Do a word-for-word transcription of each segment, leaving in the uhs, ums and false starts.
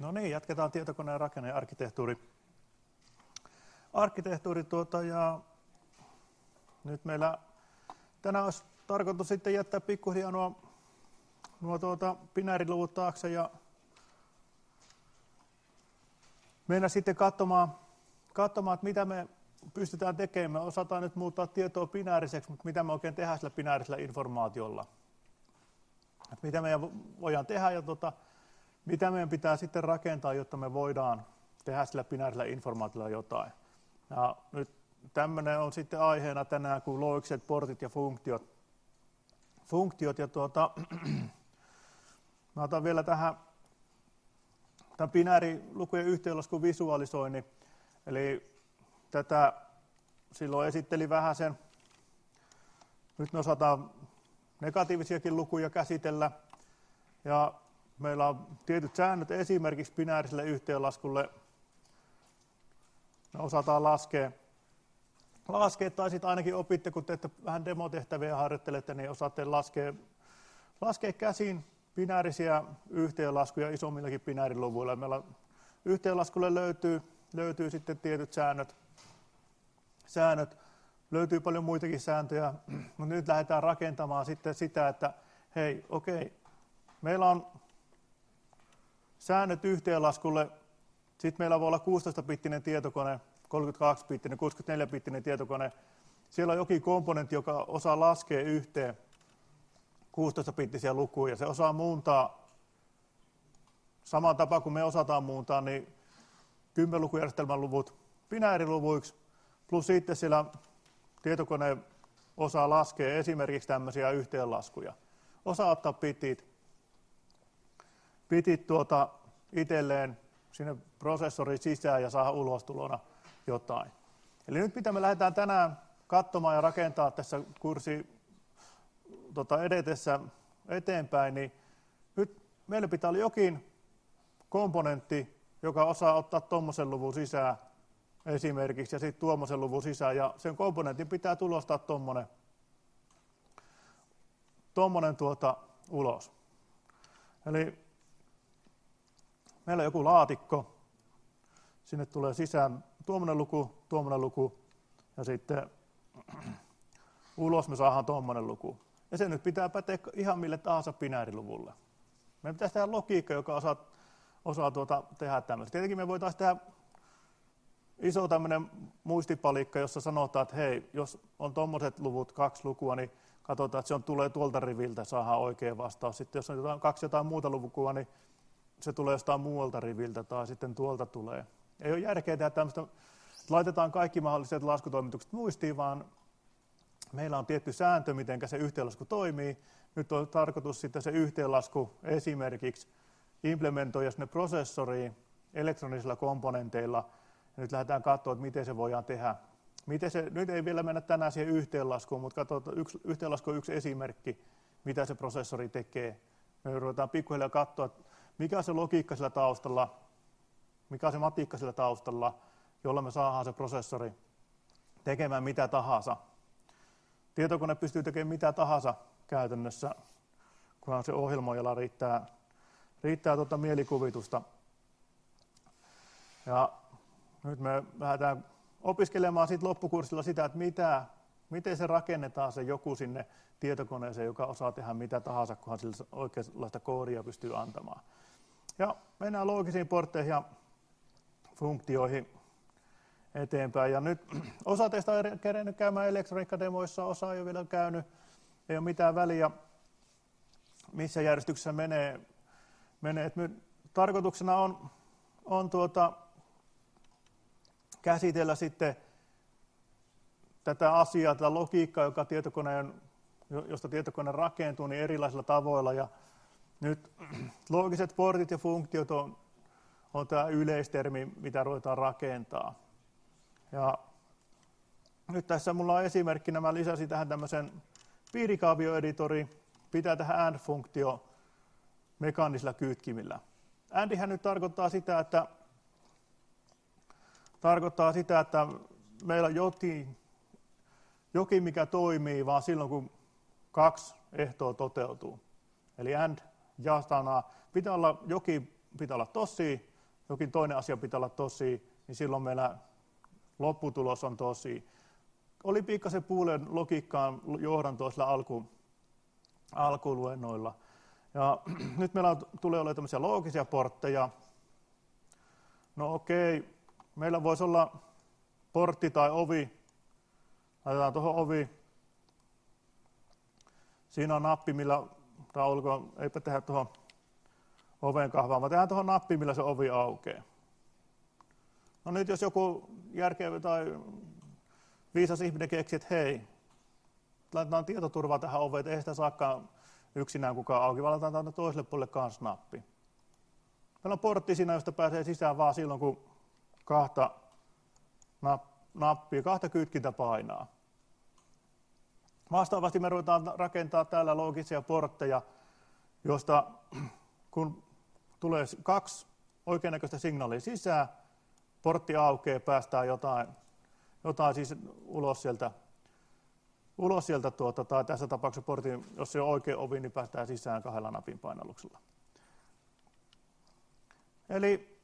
No niin, jatketaan tietokoneen rakenne- ja arkkitehtuuri. Arkkitehtuuri tuota, ja nyt meillä tänään olisi tarkoitus sitten jättää pikkuhiljaa nuo, nuo tuota, binääriluvut taakse ja mennä sitten katsomaan, katsomaan, että mitä me pystytään tekemään. Me osataan nyt muuttaa tietoa binääriseksi, mutta mitä me oikein tehdään sillä binäärisellä informaatiolla. Että mitä meidän voidaan tehdä ja tuota, mitä meidän pitää sitten rakentaa, jotta me voidaan tehdä sillä binäärisellä informaatiolla jotain. Ja nyt tämmöinen on sitten aiheena tänään kuin logikset, portit ja funktiot. Funktiot ja tuota, mä otan vielä tähän tämän binäärilukujen yhteenlaskun visualisoinnin. Eli tätä silloin esitteli vähän sen. Nyt me osataan negatiivisiakin lukuja käsitellä. Ja meillä on tietyt säännöt esimerkiksi binääriselle yhteenlaskulle. Me osataan laskea, laskea tai sitten ainakin opitte, kun teette vähän demotehtäviä ja harjoittelette, niin osaatte laskea, laskea käsin binäärisiä yhteenlaskuja isommillakin binääriluvuilla. Meillä yhteenlaskulle löytyy, löytyy sitten tietyt säännöt, säännöt. Löytyy paljon muitakin sääntöjä, mutta nyt lähdetään rakentamaan sitten sitä, että hei, okei, meillä on säännöt yhteenlaskulle. Sitten meillä voi olla kuusitoista-bittinen tietokone, kolmekymmentäkaksi-bittinen, kuusikymmentäneljä-bittinen tietokone. Siellä on jokin komponentti, joka osaa laskea yhteen kuusitoista-bittisiä lukuja. Se osaa muuntaa saman tapaan kuin me osataan muuntaa, niin kymmenlukujärjestelmän luvut binääriluvuiksi. Plus sitten siellä tietokone osaa laskea esimerkiksi tämmöisiä yhteenlaskuja. Osaa ottaa bitit, bitit tuota itselleen sinne prosessorin sisään ja saada ulostulona jotain. Eli nyt mitä me lähdetään tänään katsomaan ja rakentaa tässä kurssi tota, edetessä eteenpäin, niin nyt meillä pitää olla jokin komponentti, joka osaa ottaa tuommoisen luvun sisään esimerkiksi ja sitten tuommoisen luvun sisään ja sen komponentin pitää tulostaa tuommoinen tuommoinen tuota ulos. Eli meillä on joku laatikko, sinne tulee sisään tuommoinen luku, tuommoinen luku ja sitten ulos me saadaan tuommoinen luku. Ja se nyt pitää päteä ihan mille tahansa binääriluvulle. Meidän pitäisi tehdä logiikka, joka osaa, osaa tuota, tehdä tämmöistä. Tietenkin me voitaisiin tehdä iso tämmöinen muistipalikka, jossa sanotaan, että hei, jos on tuommoiset luvut, kaksi lukua, niin katsotaan, että se on, tulee tuolta riviltä, saadaan oikea vastaus. Sitten jos on jotain, kaksi jotain muuta lukua, niin se tulee jostain muualta riviltä tai sitten tuolta tulee. Ei ole järkeä tehdä tämmöistä, että laitetaan kaikki mahdolliset laskutoimitukset muistiin, vaan meillä on tietty sääntö, miten se yhteenlasku toimii. Nyt on tarkoitus sitten se yhteenlasku esimerkiksi implementoida sinne prosessoriin elektronisilla komponenteilla. Ja nyt lähdetään katsomaan, että miten se voidaan tehdä. Miten se, nyt ei vielä mennä tänään siihen yhteenlaskuun, mutta katsotaan, yksi, yhteenlasku on yksi esimerkki, mitä se prosessori tekee. Me ruvetaan pikkuhiljaa katsoa, mikä on se logiikka sillä taustalla, mikä on se matikka sillä taustalla, jolla me saadaan se prosessori tekemään mitä tahansa. Tietokone pystyy tekemään mitä tahansa käytännössä, kunhan se ohjelmoijalla riittää, riittää tuota mielikuvitusta. Ja nyt me lähdetään opiskelemaan sit loppukurssilla sitä, että mitä, miten se rakennetaan se joku sinne tietokoneeseen, joka osaa tehdä mitä tahansa, kunhan sillä oikeanlaista koodia pystyy antamaan. Ja mennään loogisiin portteihin ja funktioihin eteenpäin. Ja nyt osa teistä on kerennyt käymään elektroniikkademoissa, osa ei ole vielä käynyt. Ei ole mitään väliä, missä järjestyksessä menee. menee. Tarkoituksena on, on tuota, käsitellä sitten tätä asiaa, tätä logiikkaa, joka tietokoneen, josta tietokone rakentuu, niin erilaisilla tavoilla. Ja nyt loogiset portit ja funktiot on, on tämä yleistermi, mitä ruvetaan rakentaa. Ja nyt tässä minulla on esimerkkinä, mä lisäsin tähän tämmöisen piirikaavioeditori, pitää tähän AND-funktio mekaanisilla kytkimillä. ANDihän nyt tarkoittaa sitä, että tarkoittaa sitä, että meillä on jokin, jokin, mikä toimii vaan silloin, kun kaksi ehtoa toteutuu. Eli AND ja sana pitää olla jokin, pitää olla tosi, jokin toinen asia pitää olla tosi, niin silloin meillä lopputulos on tosi. Oli pikkasen Boolean logiikkaan johdantoa sillä alku, alkuluennoilla. Ja nyt meillä on, tulee olemaan tämmöisiä loogisia portteja. No okei, meillä voisi olla portti tai ovi. Laitetaan tuohon ovi. Siinä on nappi, millä, tai olkoon, eipä tehdä tuohon oven kahvaan, vaan tehdään tuohon nappi, millä se ovi aukeaa. No nyt jos joku järkevä tai viisas ihminen keksii, että hei, laitetaan tietoturvaa tähän oveen, että ei sitä saakaan yksinään kukaan auki, vaan laitetaan toiselle puolelle kanssa nappi. Meillä on portti siinä, josta pääsee sisään vaan silloin, kun kahta nappia, kahta kytkintä painaa. Vastaavasti me ruvetaan rakentaa täällä loogisia portteja, josta kun tulee kaksi oikeannäköistä signaalia sisään, portti aukeaa, päästään jotain, jotain siis ulos sieltä, ulos sieltä tuota, tai tässä tapauksessa portin, jos se on oikea ovi, niin päästään sisään kahdella napin painalluksella. Eli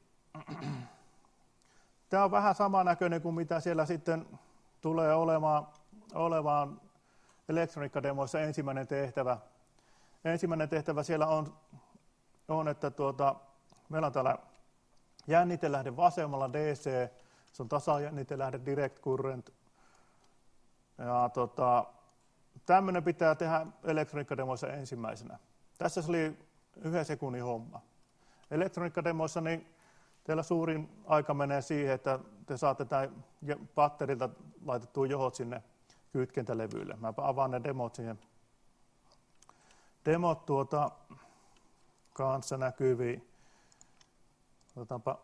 tämä on vähän samanäköinen kuin mitä siellä sitten tulee olemaan, olemaan elektroniikkademoissa ensimmäinen tehtävä. Ensimmäinen tehtävä siellä on, on että tuota, meillä on täällä jännitelähde vasemmalla D C, se on tasajännitelähde direct current. Ja tota, tämmöinen pitää tehdä elektroniikkademoissa ensimmäisenä. Tässä se oli yhden sekunnin homma. Elektroniikkademoissa niin teillä suurin aika menee siihen, että te saatte tämän patterilta laitettua johot sinne kytkentälevyille. Mä avaan ne demot siihen. Demot tuota kanssa näkyviin. Otetaanpa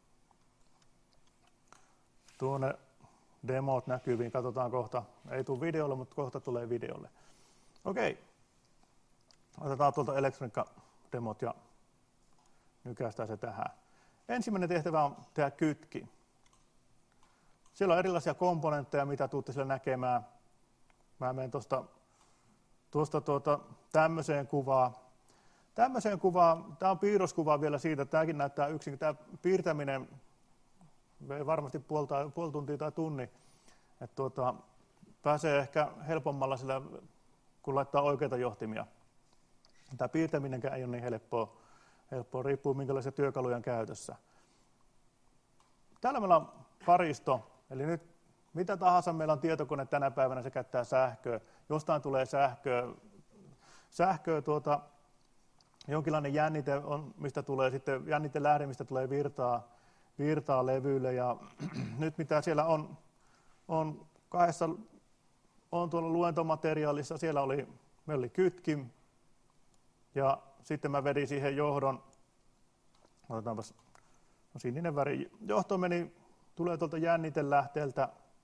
tuonne demot näkyviin. Katsotaan kohta. Ei tule videolle, mutta kohta tulee videolle. Okei. Otetaan tuolta elektroniikka-demot ja nykäistään se tähän. Ensimmäinen tehtävä on tehdä kytki. Siellä on erilaisia komponentteja, mitä tuutte siellä näkemään. Mä menen tuosta, tuosta tuota, tämmöiseen kuvaan. Tämmöiseen kuvaan, tämä on piirroskuva vielä siitä, että tämäkin näyttää yksin. Tämä piirtäminen vei varmasti puoli, tai, puoli tuntia tai tunni. Että tuota, pääsee ehkä helpommalla sillä, kun laittaa oikeita johtimia. Tämä piirtäminenkään ei ole niin helppoa. helppoa riippuu minkälaisia työkaluja on käytössä. Täällä meillä on paristo, eli nyt mitä tahansa meillä on tietokone tänä päivänä, se käyttää sähköä. Jostain tulee sähköä, sähköä tuota, jonkinlainen jännite on, mistä tulee sitten jännitelähde, mistä tulee virtaa, virtaa levyille. Ja nyt mitä siellä on, on kahdessa, on tuolla luentomateriaalissa, siellä oli, meillä oli kytkin, ja sitten mä vedin siihen johdon, otetaanpas no sininen väri, johto meni, tulee tuolta jännitelähteeltä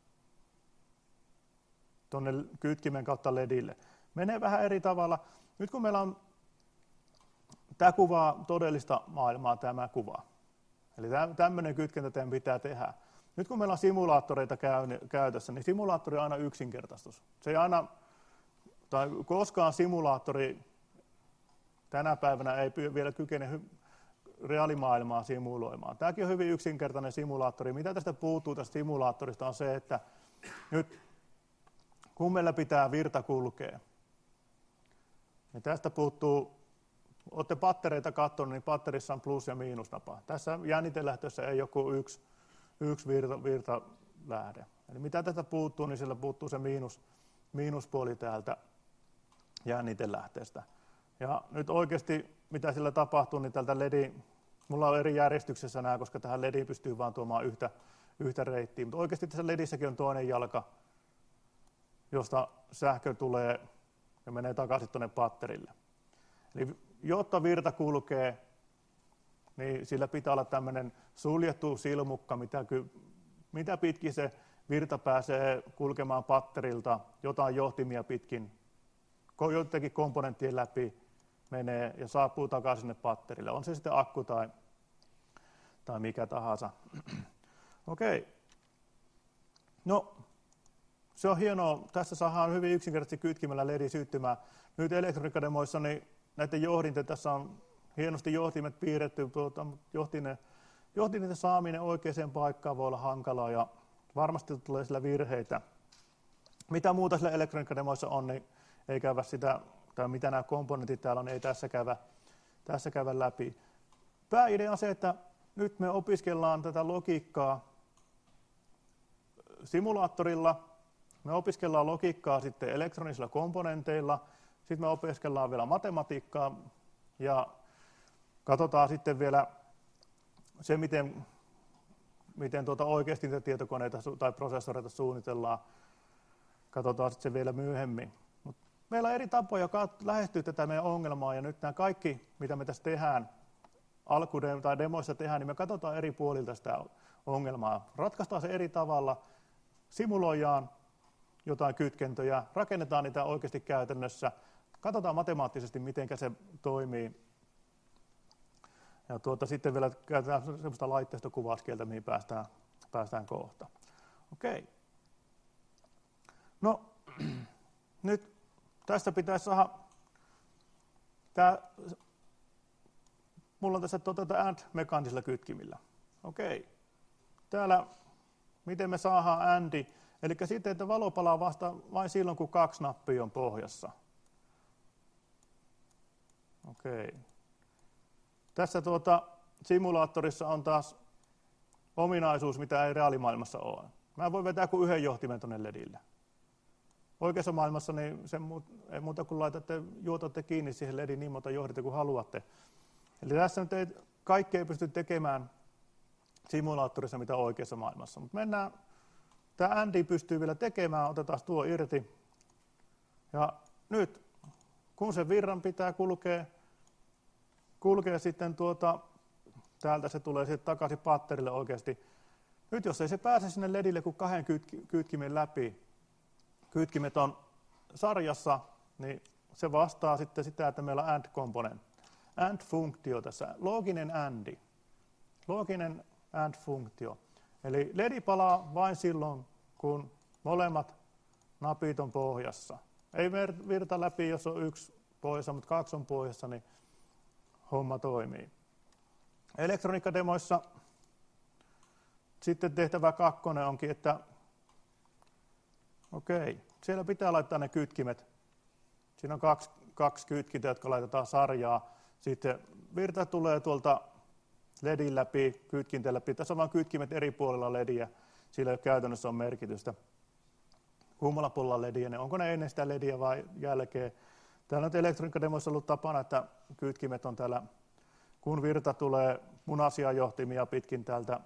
tuonne kytkimen kautta ledille. Menee vähän eri tavalla. Nyt kun meillä on, tämä kuvaa todellista maailmaa, tämä kuva. Eli tämmöinen kytkentä teidän pitää tehdä. Nyt kun meillä on simulaattoreita käytössä, niin simulaattori on aina yksinkertaistus. Se ei aina, tai koskaan simulaattori tänä päivänä ei vielä kykene reaalimaailmaa simuloimaan. Tämäkin on hyvin yksinkertainen simulaattori. Mitä tästä puuttuu tästä simulaattorista on se, että nyt kun meillä pitää virta kulkea, niin tästä puuttuu, olette pattereita katsonut, niin patterissa on plus- ja miinusnapa. Tässä jännitelähtössä ei joku yksi, yksi virta, virtalähde. Eli mitä tästä puuttuu, niin sillä puuttuu se miinus, miinuspuoli täältä jännitelähteestä. Ja nyt oikeasti, mitä sillä tapahtuu, niin tältä L E D, mulla on eri järjestyksessä nämä, koska tähän L E D pystyy vaan tuomaan yhtä, yhtä reittiä. Mutta oikeasti tässä L E Dissäkin on toinen jalka, josta sähkö tulee ja menee takaisin tuonne patterille. Eli jotta virta kulkee, niin sillä pitää olla tämmöinen suljettu silmukka, mitä, mitä pitkin se virta pääsee kulkemaan patterilta, jotain johtimia pitkin, joidenkin komponenttien läpi menee ja saapuu takaisin sinne patterille. On se sitten akku tai, tai mikä tahansa. Okei. Okay. No, se on hienoa. Tässä saadaan hyvin yksinkertaisesti kytkimellä L E D syttymään. Nyt elektroniikkademoissa niin näiden johdinten, tässä on hienosti johtimet piirretty, tuota, johtinen, johtinten saaminen oikeaan paikkaan voi olla hankalaa ja varmasti tulee sillä virheitä. Mitä muuta sillä elektroniikkademoissa on, niin ei käydä sitä, tai mitä nämä komponentit täällä on, ei tässä käydä, tässä käydä läpi. Pääidea on se, että nyt me opiskellaan tätä logiikkaa simulaattorilla, me opiskellaan logiikkaa sitten elektronisilla komponenteilla, sitten me opiskellaan vielä matematiikkaa ja katsotaan sitten vielä se, miten, miten tuota oikeasti niitä tietokoneita tai prosessoreita suunnitellaan. Katsotaan sitten se vielä myöhemmin. Mut meillä on eri tapoja lähestyä tätä meidän ongelmaa ja nyt nämä kaikki, mitä me tässä tehdään, alku- tai demoissa tehdään, niin me katsotaan eri puolilta sitä ongelmaa. Ratkaistaan se eri tavalla, simuloidaan jotain kytkentöjä, rakennetaan niitä oikeasti käytännössä, katsotaan matemaattisesti, miten se toimii. Ja tuota, sitten vielä käytetään sellaista laitteistokuvauskieltä, mihin päästään, päästään kohta. Okei. No, nyt tästä pitäisi saada, tää, mulla on tässä tuota and mekaanisilla kytkimillä. Okei. Täällä, miten me saadaan andi, eli sitten, että valo palaa vasta vain silloin, kun kaksi nappia on pohjassa. Okei. Tässä tuota, simulaattorissa on taas ominaisuus, mitä ei reaalimaailmassa ole. Mä voin vetää kuin yhden johtimen tuonne ledille. Oikeassa maailmassa niin se ei muuta kuin laitatte, juotatte kiinni siihen ledin niin monta johdinta kuin haluatte. Eli tässä nyt ei, kaikki ei pysty tekemään simulaattorissa mitä oikeassa maailmassa. Mutta mennään, tämä Andy pystyy vielä tekemään, otetaan tuo irti. Ja nyt, kun se virran pitää kulkea, kulkee sitten tuota, täältä se tulee sitten takaisin patterille oikeasti. Nyt jos ei se pääse sinne ledille kuin kahden kytkimen läpi, kytkimet on sarjassa, niin se vastaa sitten sitä, että meillä on AND-komponentti. AND-funktio tässä, looginen AND. Looginen AND-funktio. Eli ledi palaa vain silloin, kun molemmat napit on pohjassa. Ei virta läpi, jos on yksi pohjassa, mutta kaksi on pohjassa, niin homma toimii. Elektroniikkademoissa sitten tehtävä kakkonen onkin, että okei, siellä pitää laittaa ne kytkimet. Siinä on kaksi, kaksi kytkintä, jotka laitetaan sarjaa. Sitten virta tulee tuolta ledin läpi, kytkintä läpi. Tässä on vain kytkimet eri puolilla lediä. Sillä ei käytännössä on merkitystä. Kummalla puolella lediä ne, onko ne ennen sitä lediä vai jälkeen. Täällä on elektroniikkademoissa ollut tapana, että kytkimet on täällä, kun virta tulee punaisia johtimia pitkin täältä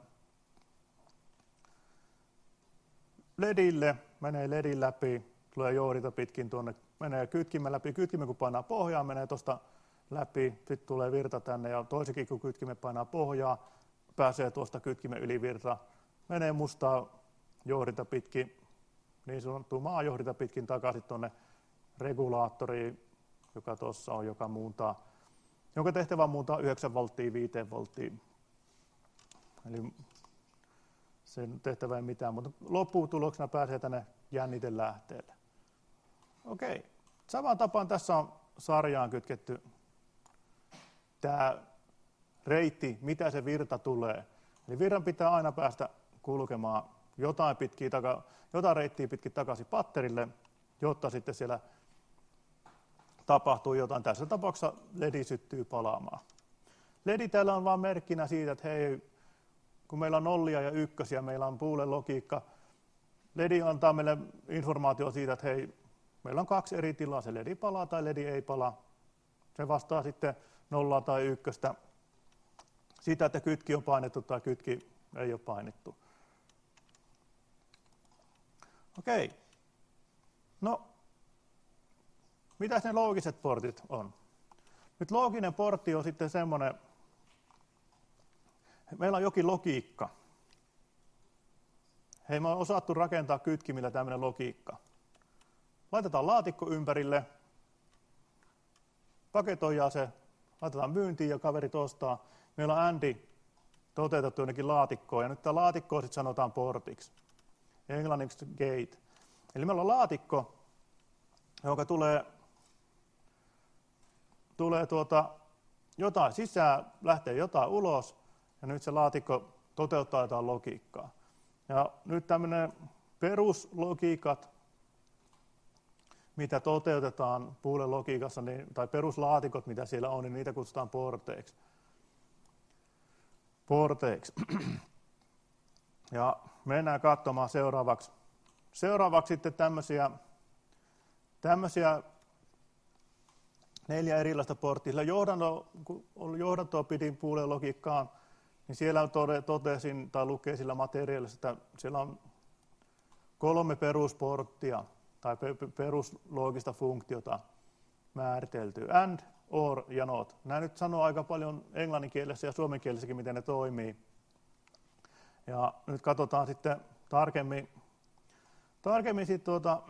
ledille, menee ledin läpi, tulee johdinta pitkin tuonne, menee kytkimen läpi, kytkimen kun painaa pohjaan, menee tuosta läpi, sitten tulee virta tänne ja toisekin kun kytkimen painaa pohjaa, pääsee tuosta kytkimen yli virta, menee mustaa johdinta pitkin, niin sanottu maajohdinta pitkin takaisin tuonne regulaattoriin, joka tuossa on, joka muuntaa, jonka tehtävä on muuntaa yhdeksän volttia viiteen volttiin. Eli sen tehtävä ei mitään, mutta lopputuloksena pääsee tänne jännitelähteelle. Okei, samaan tapaan tässä on sarjaan kytketty tämä reitti, mitä se virta tulee. Eli virran pitää aina päästä kulkemaan jotain, pitkiä taka, jotain reittiä pitkin takaisin patterille, jotta sitten siellä tapahtuu jotain. Tässä tapauksessa ledi syttyy palaamaan. Ledi täällä on vain merkkinä siitä, että hei, kun meillä on nollia ja ykkösiä, meillä on boolean logiikka. Ledi antaa meille informaatio siitä, että hei, meillä on kaksi eri tilaa, se ledi palaa tai ledi ei palaa. Se vastaa sitten nollaa tai ykköstä siitä, että kytki on painettu tai kytki ei ole painettu. Okei. No, mitä ne loogiset portit on? Nyt looginen portti on sitten semmoinen, meillä on jokin logiikka. Hei, me on osattu rakentaa kytkimillä tämmöinen logiikka. Laitetaan laatikko ympärille, paketoidaan se, laitetaan myyntiin ja kaverit ostaa. Meillä on Andy toteutettu jonnekin laatikkoon ja nyt tämä laatikko sitten sanotaan portiksi. Englanniksi gate. Eli meillä on laatikko, joka tulee, tulee tuota, jotain sisään, lähtee jotain ulos ja nyt se laatikko toteuttaa jotain logiikkaa. Ja nyt tämmöinen peruslogiikat, mitä toteutetaan Boolean logiikassa, niin, tai peruslaatikot, mitä siellä on, niin niitä kutsutaan porteiksi. Porteiksi. Ja mennään katsomaan seuraavaksi. Seuraavaksi sitten tämmöisiä, tämmöisiä neljä erilaista porttia. Sillä johdanto, kun johdantoa pidin Boolean logiikkaan, niin siellä totesin, tai lukee sillä materiaalissa, että siellä on kolme perusporttia, tai perusloogista funktiota määritelty. And, or ja not. Nämä nyt sanoo aika paljon englanninkielessä ja suomenkielissäkin, miten ne toimii. Ja nyt katsotaan sitten tarkemmin, tarkemmin, sit tuota,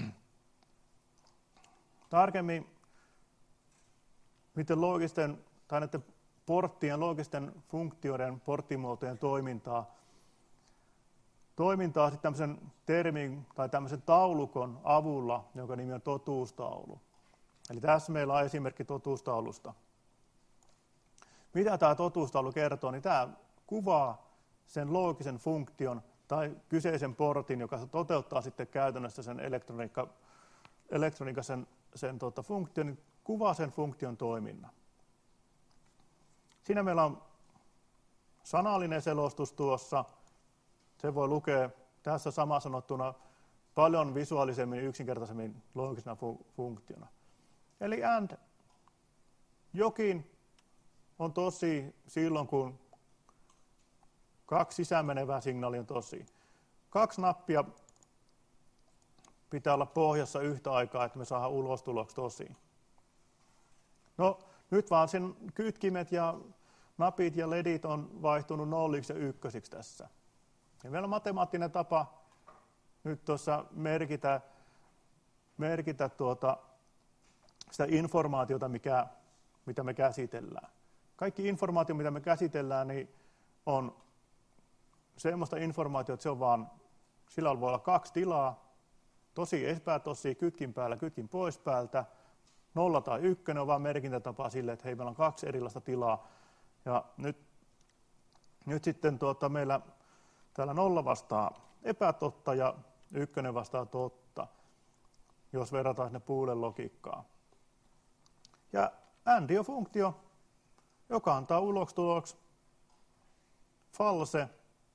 tarkemmin miten loogisten, tai näiden porttien, loogisten funktioiden, porttimuotojen toimintaa, toimintaa sitten tämmöisen termin tai tämmöisen taulukon avulla, jonka nimi on totuustaulu. Eli tässä meillä on esimerkki totuustaulusta. Mitä tämä totuustaulu kertoo, niin tämä kuvaa sen loogisen funktion tai kyseisen portin, joka toteuttaa sitten käytännössä sen elektroniikka, elektroniikka sen, sen tota, funktion, niin kuvaa sen funktion toiminnan. Siinä meillä on sanallinen selostus tuossa. Se voi lukea tässä sama sanottuna paljon visuaalisemmin, yksinkertaisemmin loogisena fu- funktiona. Eli and, jokin on tosi silloin, kun kaksi sisäänmenevää signaalia on tosi. Kaksi nappia pitää olla pohjassa yhtä aikaa, että me saadaan ulostuloksi tosi. No, nyt vaan sen kytkimet ja napit ja ledit on vaihtunut nolliksi ja ykkösiksi tässä. Ja meillä on matemaattinen tapa nyt tuossa merkitä, merkitä tuota, sitä informaatiota, mikä, mitä me käsitellään. Kaikki informaatio, mitä me käsitellään, niin on semmoista informaatiota, että se on vaan, sillä voi olla kaksi tilaa, tosi, epätosi, kytkin päällä, kytkin pois päältä, nolla tai ykkönen on vaan merkintätapa sille, että hei, meillä on kaksi erilaista tilaa. Ja nyt, nyt sitten tuota, meillä täällä nolla vastaa epätotta ja ykkönen vastaa totta, jos verrataan sinne Boolean logiikkaan. Ja and on funktio, joka antaa ulostuloksi false,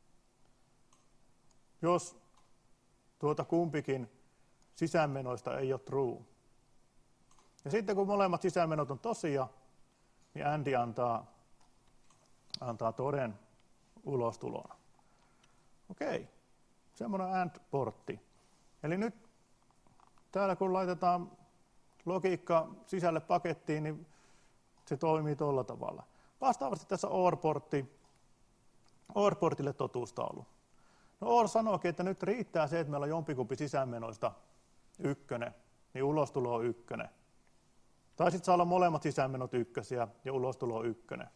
jos tuota kumpikin sisäänmenoista ei ole true. Ja sitten kun molemmat sisäänmenot on tosia, niin and antaa, antaa toden ulostulona. Okei, semmoinen and-portti. Eli nyt täällä kun laitetaan logiikka sisälle pakettiin, niin se toimii tuolla tavalla. Vastaavasti tässä or-portti, or-portille totuustaulu. No or sanookin, että nyt riittää se, että meillä on jompikumpi sisäänmenoista ykkönen, niin ulostulo on ykkönen. Tai sitten saa olla molemmat sisäänmenot ykkösiä ja ulostulo on ykkönen.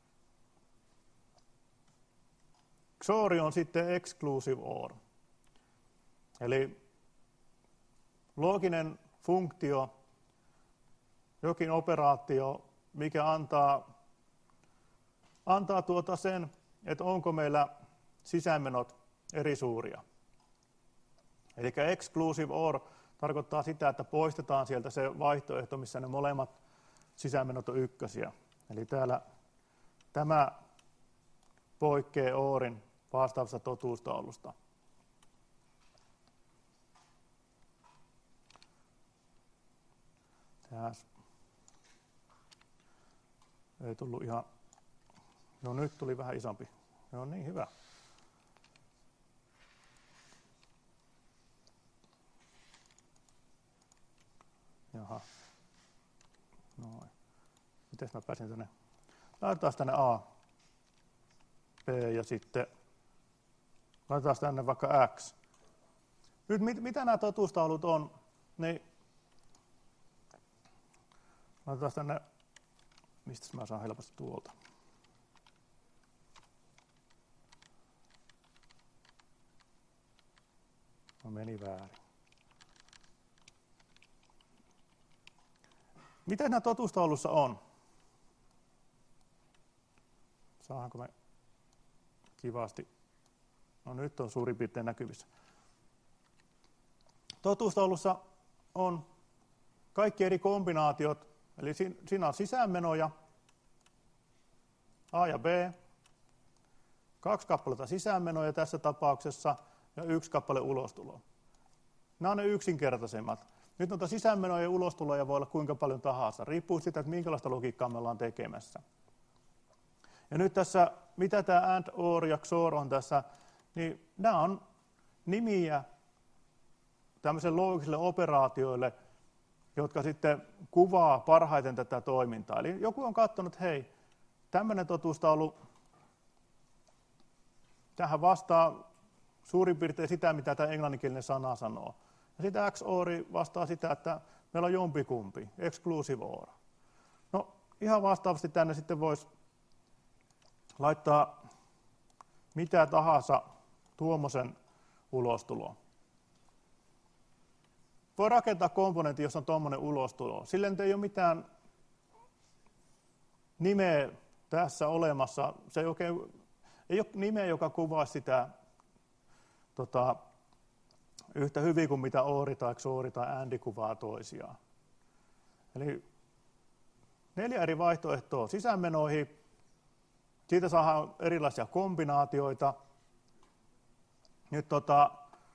X O R on sitten exclusive or. Eli looginen funktio, jokin operaatio, mikä antaa, antaa tuota sen, että onko meillä sisäänmenot eri suuria. Eli exclusive or tarkoittaa sitä, että poistetaan sieltä se vaihtoehto, missä ne molemmat sisäänmenot on ykkösiä. Eli täällä tämä poikkeaa orin vastaavasta totuustaulusta. Tässä ei tullut ihan, no nyt tuli vähän isompi. No niin, hyvä. Jaha. Noin. Miten mä pääsin tänne? Laitetaan tänne A, B ja sitten laitetaan tänne vaikka X. Nyt mit, mitä nämä totuustaulut on, niin laitetaan tänne, mistä mä saan helposti tuolta. No meni väärin. Miten nämä totuustaulussa on? Saanko me kivasti. No nyt on suurin piirtein näkyvissä. Totuustaulussa on kaikki eri kombinaatiot, eli siinä on sisäänmenoja, A ja B, kaksi kappaletta sisäänmenoja tässä tapauksessa ja yksi kappale ulostuloa. Nämä on ne yksinkertaisemmat. Nyt noita sisäänmenoja ja ulostuloja voi olla kuinka paljon tahansa, riippuu siitä, että minkälaista logiikkaa me ollaan tekemässä. Ja nyt tässä, mitä tämä and, or ja xor on tässä, niin nämä on nimiä tämmöisille loogisille operaatioille, jotka sitten kuvaa parhaiten tätä toimintaa. Eli joku on katsonut, että hei, tämmöinen totuustaulu, tähän vastaa suurin piirtein sitä, mitä tämä englanninkielinen sana sanoo. Ja sitten xor vastaa sitä, että meillä on jompikumpi, exclusive or. No ihan vastaavasti tänne sitten voisi laittaa mitä tahansa tuommoisen ulostuloon. Voi rakentaa komponentin, jos on tuommoinen ulostulo. Sillä ei ole mitään nimeä tässä olemassa. Se ei, oikein, ei ole nimeä, joka kuvaa sitä tota, yhtä hyvin kuin mitä OR tai XOR tai AND kuvaa toisiaan. Eli neljä eri vaihtoehtoa sisäänmenoihin. Siitä saadaan erilaisia kombinaatioita. Nyt tota,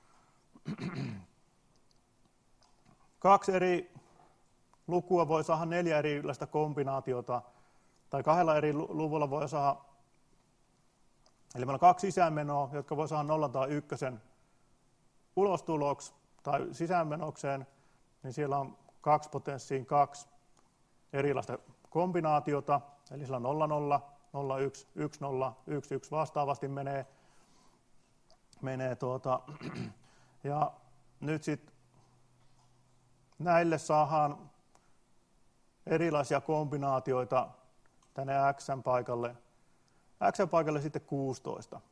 kaksi eri lukua voi saada neljä erilaista kombinaatiota, tai kahdella eri luvulla voi saada, eli meillä on kaksi sisäänmenoa, jotka voi saada nollan tai ykkösen ulostuloksi tai sisäänmenokseen, niin siellä on kaksi potenssiin kaksi erilaista kombinaatiota, eli sillä on nolla nolla, nolla yksi, yksi nolla, yksi yksi vastaavasti menee, menee tuota, ja nyt sitten näille saadaan erilaisia kombinaatioita tänne xn paikalle, xn paikalle sitten kuusitoista.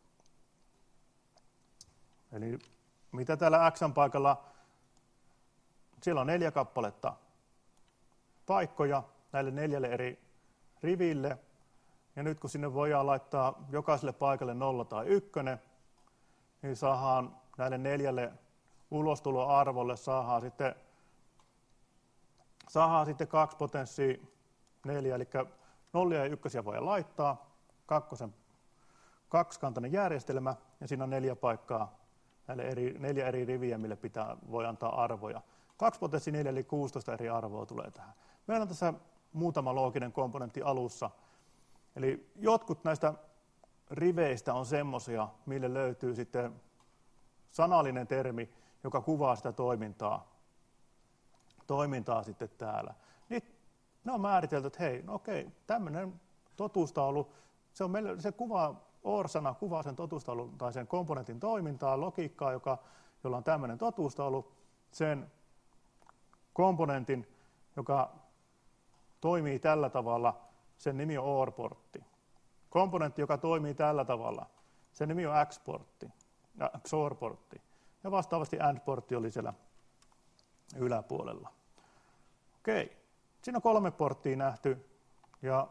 Eli mitä täällä xn paikalla, siellä on neljä kappaletta paikkoja näille neljälle eri riville. Ja nyt kun sinne voidaan laittaa jokaiselle paikalle nolla tai ykkönen, niin saadaan näille neljälle ulostuloarvolle saadaan sitten, saadaan sitten kaksi potenssia neljä, eli nollia ja ykkösiä voidaan laittaa, kakkosen kaksikantainen järjestelmä, ja siinä on neljä paikkaa, näille eri, neljä eri riviä, mille pitää, voi antaa arvoja. Kaksi potenssia neljä, eli kuusitoista eri arvoa tulee tähän. Meillä on tässä muutama looginen komponentti alussa. Eli jotkut näistä riveistä on semmoisia, mille löytyy sitten sanallinen termi, joka kuvaa sitä toimintaa, toimintaa sitten täällä. Niin ne on määritelty, että hei, no okei, tämmöinen totuustaulu, se, on meille, se kuvaa, OR-sana kuvaa sen totuustaulun tai sen komponentin toimintaa, logiikkaa, joka, jolla on tämmöinen totuustaulu, sen komponentin, joka toimii tällä tavalla, sen nimi on OR-portti. Komponentti, joka toimii tällä tavalla, sen nimi on X-portti, äh, XOR-portti. Ja vastaavasti AND-portti oli siellä yläpuolella. Okei, siinä on kolme porttia nähty, ja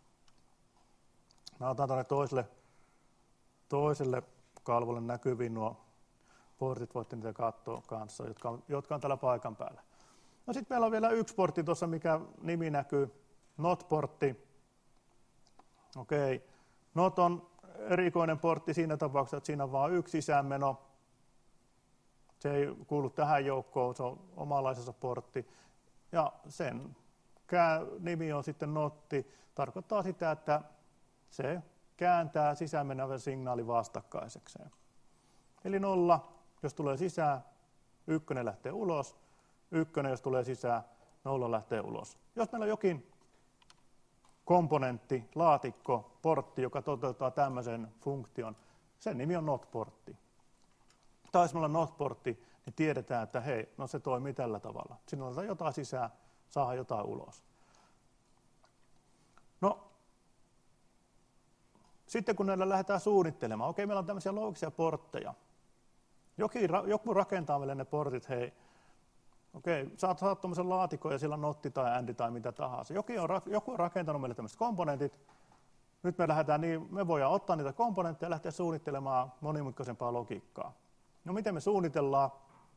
mä otan tuonne toiselle, toiselle kalvolle näkyviin nuo portit, voitte niitä katsoa kanssa, jotka on, jotka on täällä paikan päällä. No sitten meillä on vielä yksi portti tuossa, mikä nimi näkyy, not-portti. Okei, not on erikoinen portti siinä tapauksessa, että siinä on vain yksi sisäänmeno. Se ei kuulu tähän joukkoon, se on omanlaisensa portti. Ja sen nimi on sitten notti. Tarkoittaa sitä, että se kääntää sisäänmenevän signaalin vastakkaisekseen. Eli nolla, jos tulee sisään, ykkönen lähtee ulos. Ykkönen, jos tulee sisään, nolla lähtee ulos. Jos meillä on jokin komponentti, laatikko, portti, joka toteuttaa tämmöisen funktion, sen nimi on not-portti. Tai jos meillä on not-portti, niin tiedetään, että hei, no se toimii tällä tavalla. Siinä on jotain sisään, saa jotain ulos. No, sitten kun näillä lähdetään suunnittelemaan, okei, meillä on tämmöisiä loogisia portteja. Jokin, joku rakentaa meille ne portit, hei, okei, saat, saat tuommoisen laatikon ja siellä on notti tai ändi tai mitä tahansa. Joku on, joku on rakentanut meille tämmöiset komponentit, nyt me lähdetään niin, me voidaan ottaa niitä komponentteja ja lähteä suunnittelemaan monimutkaisempaa logiikkaa. No miten me suunnitellaan?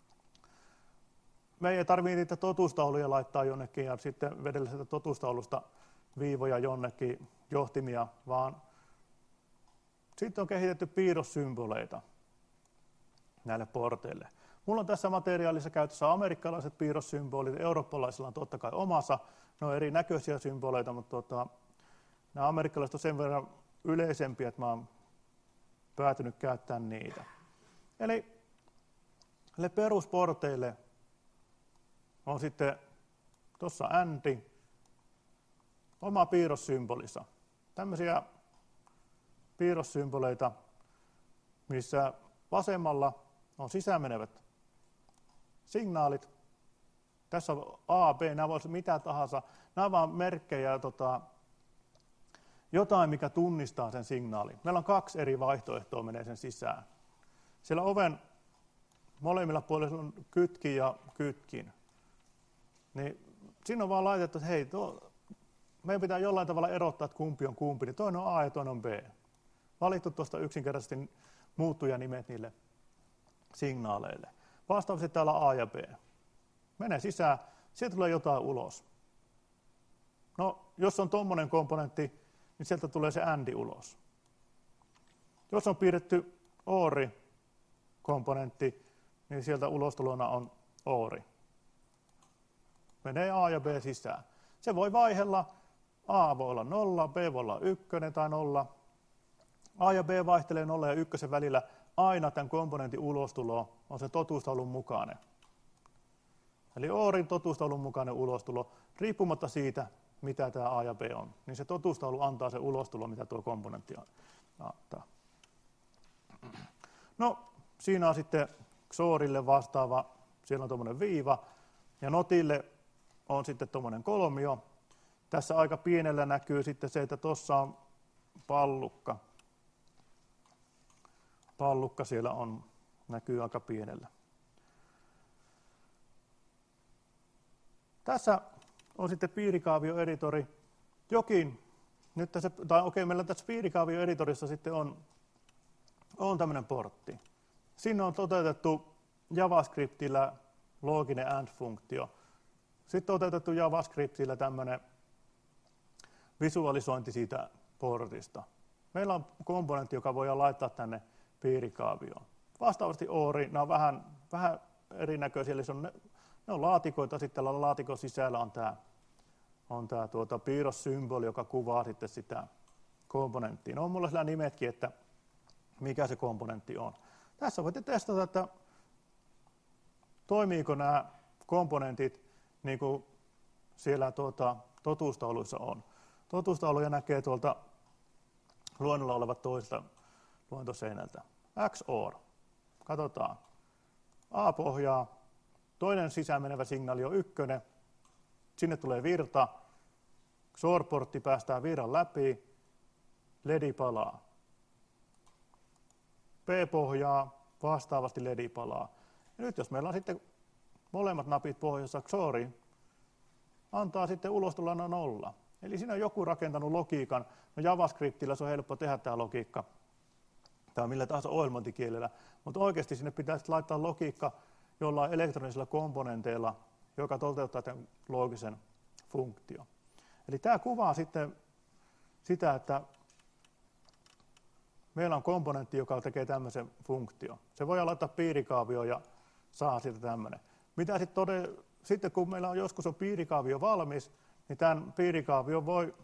Me ei tarvitse niitä totuustauluja laittaa jonnekin ja sitten vedellä sitä totuustaulusta viivoja jonnekin, johtimia, vaan sitten on kehitetty piirrossymboleita näille porteille. Mulla on tässä materiaalissa käytössä amerikkalaiset piirrossymbolit, eurooppalaisilla on totta kai omassa. Ne on eri näköisiä symboleita, mutta tota, nämä amerikkalaiset on sen verran yleisempiä, että mä oon päätynyt käyttämään niitä. Eli näille perusporteille on sitten tuossa anti, oma piirrossymbolissa. Tämmöisiä piirrossymboleita, missä vasemmalla on sisäänmenevät signaalit. Tässä on A, B, nämä voisivat mitä tahansa. Nämä ovat vain merkkejä, tota, jotain, mikä tunnistaa sen signaalin. Meillä on kaksi eri vaihtoehtoa menee sen sisään. Siellä oven molemmilla puolilla on kytkin ja kytkin. Niin siinä on vaan laitettu, että hei, tuo, meidän pitää jollain tavalla erottaa, että kumpi on kumpi. Niin toinen on A ja toinen on B. Valittu tuosta yksinkertaisesti muuttujanimet niille signaaleille. Vastaavasti täällä on A ja B. Menee sisään, sieltä tulee jotain ulos. No, jos on tuommoinen komponentti, niin sieltä tulee se AND ulos. Jos on piirretty OR-komponentti, niin sieltä ulostulona on OR. Menee A ja B sisään. Se voi vaihella. A voi olla nolla, B voi olla ykkönen tai nolla. A ja B vaihtelee nolla ja ykkösen välillä. Aina tämän komponentin ulostulo on se totuustaulun mukainen. Eli ORin totuustaulun mukainen ulostulo, riippumatta siitä, mitä tämä A ja B on, niin se totuustaulu antaa se ulostulo, mitä tuo komponentti antaa. No, siinä on sitten X O Rille vastaava, siellä on tuommoinen viiva, ja NOTille on sitten tuommoinen kolmio. Tässä aika pienellä näkyy sitten se, että tuossa on pallukka. Pallukka siellä on, näkyy aika pienellä. Tässä on sitten piirikaavioeditori. Jokin, nyt tässä, tai okei, meillä tässä piirikaavioeditorissa sitten on, on tämmöinen portti. Siinä on toteutettu JavaScriptillä looginen AND-funktio. Sitten on toteutettu JavaScriptillä tämmöinen visualisointi siitä portista. Meillä on komponentti, joka voidaan laittaa tänne piirikaavioon. Vastaavasti O R I, nämä on vähän, vähän erinäköisiä, eli se on, ne, ne on laatikoita, sitten tällä laatikon sisällä on tämä, on tämä tuota piirrossymboli, joka kuvaa sitten sitä komponenttia. No on mulla sillä nimetkin, että mikä se komponentti on. Tässä voitte testata, että toimiiko nämä komponentit niin kuin siellä tuota, totuustauluissa on. Totuustauluja näkee tuolta luennolla olevat toiselta luentoseinältä. X O R. Katsotaan. A-pohjaa. Toinen sisään menevä signaali on ykkönen. Sinne tulee virta. X O R-portti päästää virran läpi. L E D palaa. B-pohjaa. Vastaavasti L E D palaa. Ja nyt jos meillä on sitten molemmat napit pohjassa, X O R antaa sitten ulostulona nolla. Eli siinä on joku rakentanut logiikan. No JavaScriptillä se on helppo tehdä tämä logiikka, tai millä tahansa ohjelmointikielellä, mutta oikeasti sinne pitäisi laittaa logiikka jollain elektronisilla komponenteilla, joka toteuttaa tämän loogisen funktion. Eli tämä kuvaa sitten sitä, että meillä on komponentti, joka tekee tämmöisen funktion. Se voi laittaa piirikaavioon ja saa siitä tämmöinen. Mitä sitten, tode, sitten kun meillä on joskus on piirikaavio valmis, niin tämän piirikaavion voi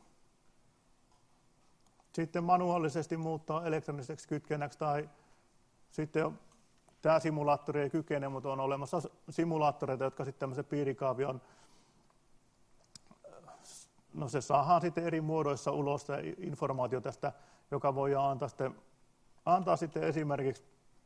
sitten manuaalisesti muuttaa elektroniseksi kytkennäksi, tai sitten tämä simulaattori ei kykene, mutta on olemassa simulaattoreita, jotka sitten tämmöisen piirikaavion, no se saadaan sitten eri muodoissa ulos se informaatio tästä, joka voidaan antaa sitten, antaa sitten esimerkiksi,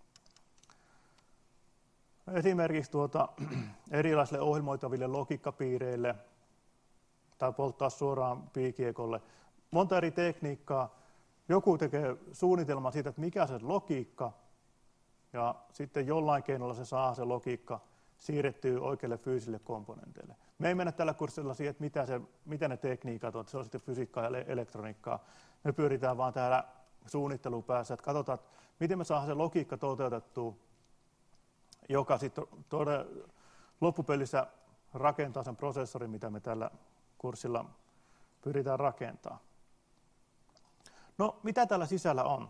esimerkiksi tuota, erilaisille ohjelmoitaville logiikkapiireille, tai polttaa suoraan piikiekolle. Monta eri tekniikkaa. Joku tekee suunnitelman siitä, että mikä se logiikka, ja sitten jollain keinolla se saa se logiikka siirrettyä oikeille fyysisille komponenteille. Me ei mennä tällä kurssilla siihen, että mitä, se, mitä ne tekniikat on, se on sitten fysiikkaa ja elektroniikkaa. me pyöritään vaan täällä suunnittelupäässä, että katsotaan, että miten me saadaan se logiikka toteutettua, joka sitten loppupelissä rakentaa sen prosessorin, mitä me tällä kurssilla pyritään rakentamaan. No, mitä täällä sisällä on?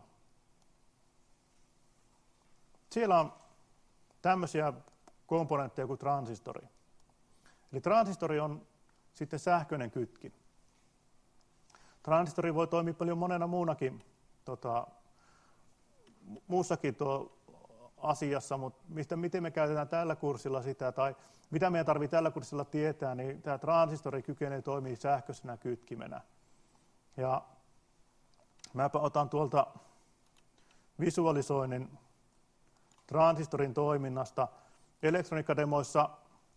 Siellä on tämmöisiä komponentteja kuin transistori. Eli transistori on sitten sähköinen kytkin. Transistori voi toimia paljon monena muunakin, tota, muussakin tuo asiassa, mutta mistä, miten me käytetään tällä kurssilla sitä, tai mitä meidän tarvitsee tällä kurssilla tietää, niin tämä transistori kykenee toimia sähköisenä kytkimenä. Ja mäpä otan tuolta visualisoinnin transistorin toiminnasta. Elektroniikkademoissa,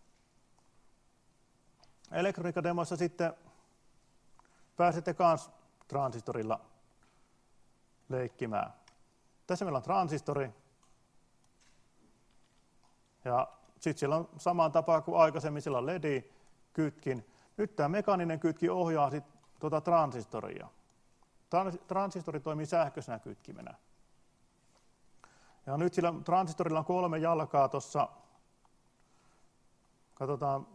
elektroniikkademoissa sitten pääsette myös transistorilla leikkimään. Tässä meillä on transistori. Ja sitten siellä on samaan tapaan kuin aikaisemmin, siellä on L E D-kytkin. Nyt tämä mekaaninen kytki ohjaa sitten tuota transistoria. Transistori toimii sähköisenä kytkimenä. Ja nyt sillä transistorilla on kolme jalkaa tuossa. Katsotaan,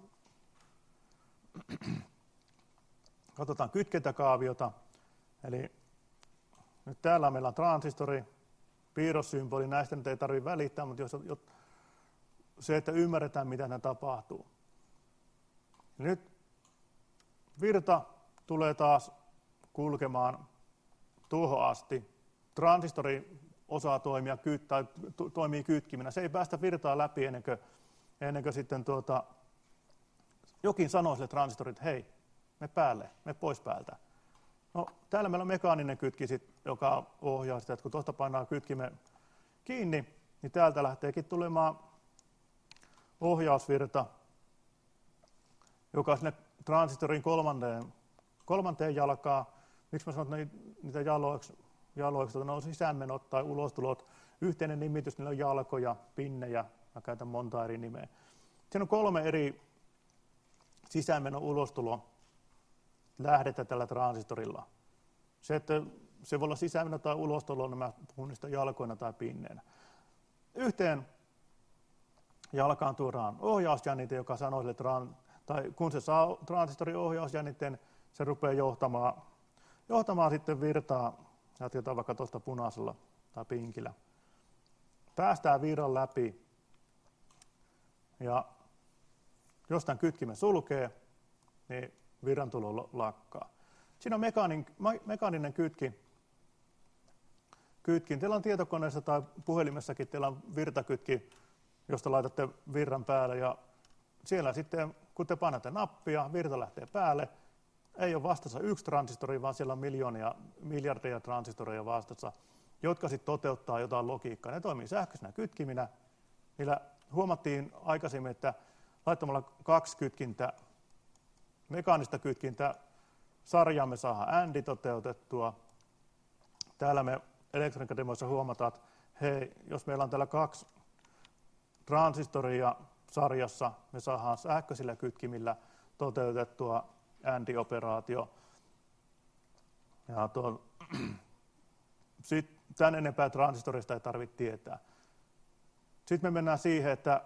katsotaan kytkentäkaaviota. Eli nyt täällä meillä on transistori, piirrossymboli, näistä nyt ei tarvitse välittää, mutta jos, jos se, että ymmärretään, mitä ne tapahtuu. Ja nyt virta tulee taas kulkemaan tuohon asti. Transistori osaa toimia tai toimii kytkiminä. Se ei päästä virtaa läpi ennen kuin, ennen kuin sitten tuota, jokin sanoo sille transistorit, että hei, me päälle, me pois päältä. No, täällä meillä on mekaaninen kytki, sit, joka ohjaa sitä, että kun tuosta painaa kytkimen kiinni, niin täältä lähteekin tulemaan ohjausvirta, joka sinne transistorin kolmanteen, kolmanteen jalkaan. Miksi mä sanon, että niitä jaloiksi, jaloiksi ne on sisäänmenot tai ulostulot. Yhteinen nimitys, niillä on jalkoja, pinnejä, mä käytän monta eri nimeä. Siinä on kolme eri sisäänmenon ulostulo lähdettä tällä transistorilla. Se, että se voi olla sisäänmeno tai ulostulo, niin mä puhun niistä jalkoina tai pinneenä. Yhteen jalkaan tuodaan ohjausjännite, joka sanoo sille, tran, tai kun se saa transistorin ohjausjännitteen, se rupeaa johtamaan, johtamaan sitten virtaa, jatketaan vaikka tuosta punaisella tai pinkillä. Päästään virran läpi, ja jos tämän kytkimen sulkee, niin virran tulo lakkaa. Siinä on mekaanin, mekaaninen kytki. Kytkin. Teillä on tietokoneessa tai puhelimessakin teillä on virtakytki, josta laitatte virran päälle, ja siellä sitten, kun te painatte nappia, virta lähtee päälle. Ei ole vastassa yksi transistori, vaan siellä on miljoonia, miljardeja transistoreja vastassa, jotka sitten toteuttaa jotain logiikkaa. Ne toimii sähköisenä kytkiminä. Niillä huomattiin aikaisemmin, että laittamalla kaksi kytkintä, mekaanista kytkintä, sarjaa me saadaan ändi toteutettua. Täällä me elektroniikkademoissa huomataan, että hei, jos meillä on täällä kaksi transistoria sarjassa, me saadaan sähköisillä kytkimillä toteutettua ändi-operaatio. Ja tuo, sit tämän enempää transistorista ei tarvitse tietää. Sitten me mennään siihen, että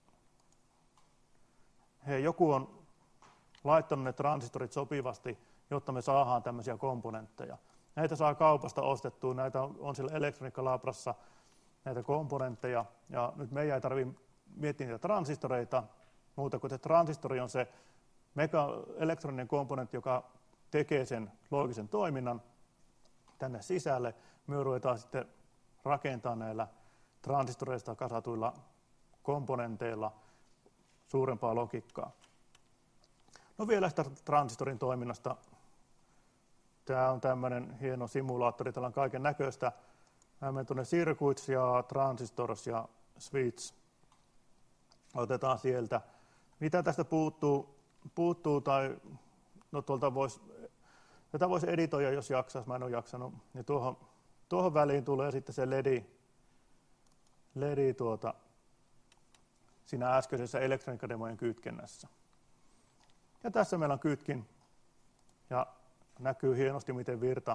hei, joku on laittanut ne transistorit sopivasti, jotta me saadaan tämmöisiä komponentteja. Näitä saa kaupasta ostettua, näitä on siellä elektroniikkalabrassa, näitä komponentteja, ja nyt meidän ei tarvitse miettiä niitä transistoreita, muuta kuin se transistori on se mega- elektroninen komponentti, joka tekee sen loogisen toiminnan tänne sisälle. Me ruvetaan sitten rakentamaan näillä transistoreista kasatuilla komponenteilla suurempaa logiikkaa. No vielä sitä transistorin toiminnasta. Tämä on tämmöinen hieno simulaattori, täällä on kaiken näköistä. Mä menen tuonne circuits ja transistors ja switch. Otetaan sieltä. Mitä tästä puuttuu, puuttuu tai no tuolta voisi, tätä voisi editoida, jos jaksaisi, mä en ole jaksanut. Ja tuohon, tuohon väliin tulee sitten se L E D, L E D tuota, siinä äskeisessä elektroniikkademojen kytkennässä. Ja tässä meillä on kytkin ja näkyy hienosti, miten virta,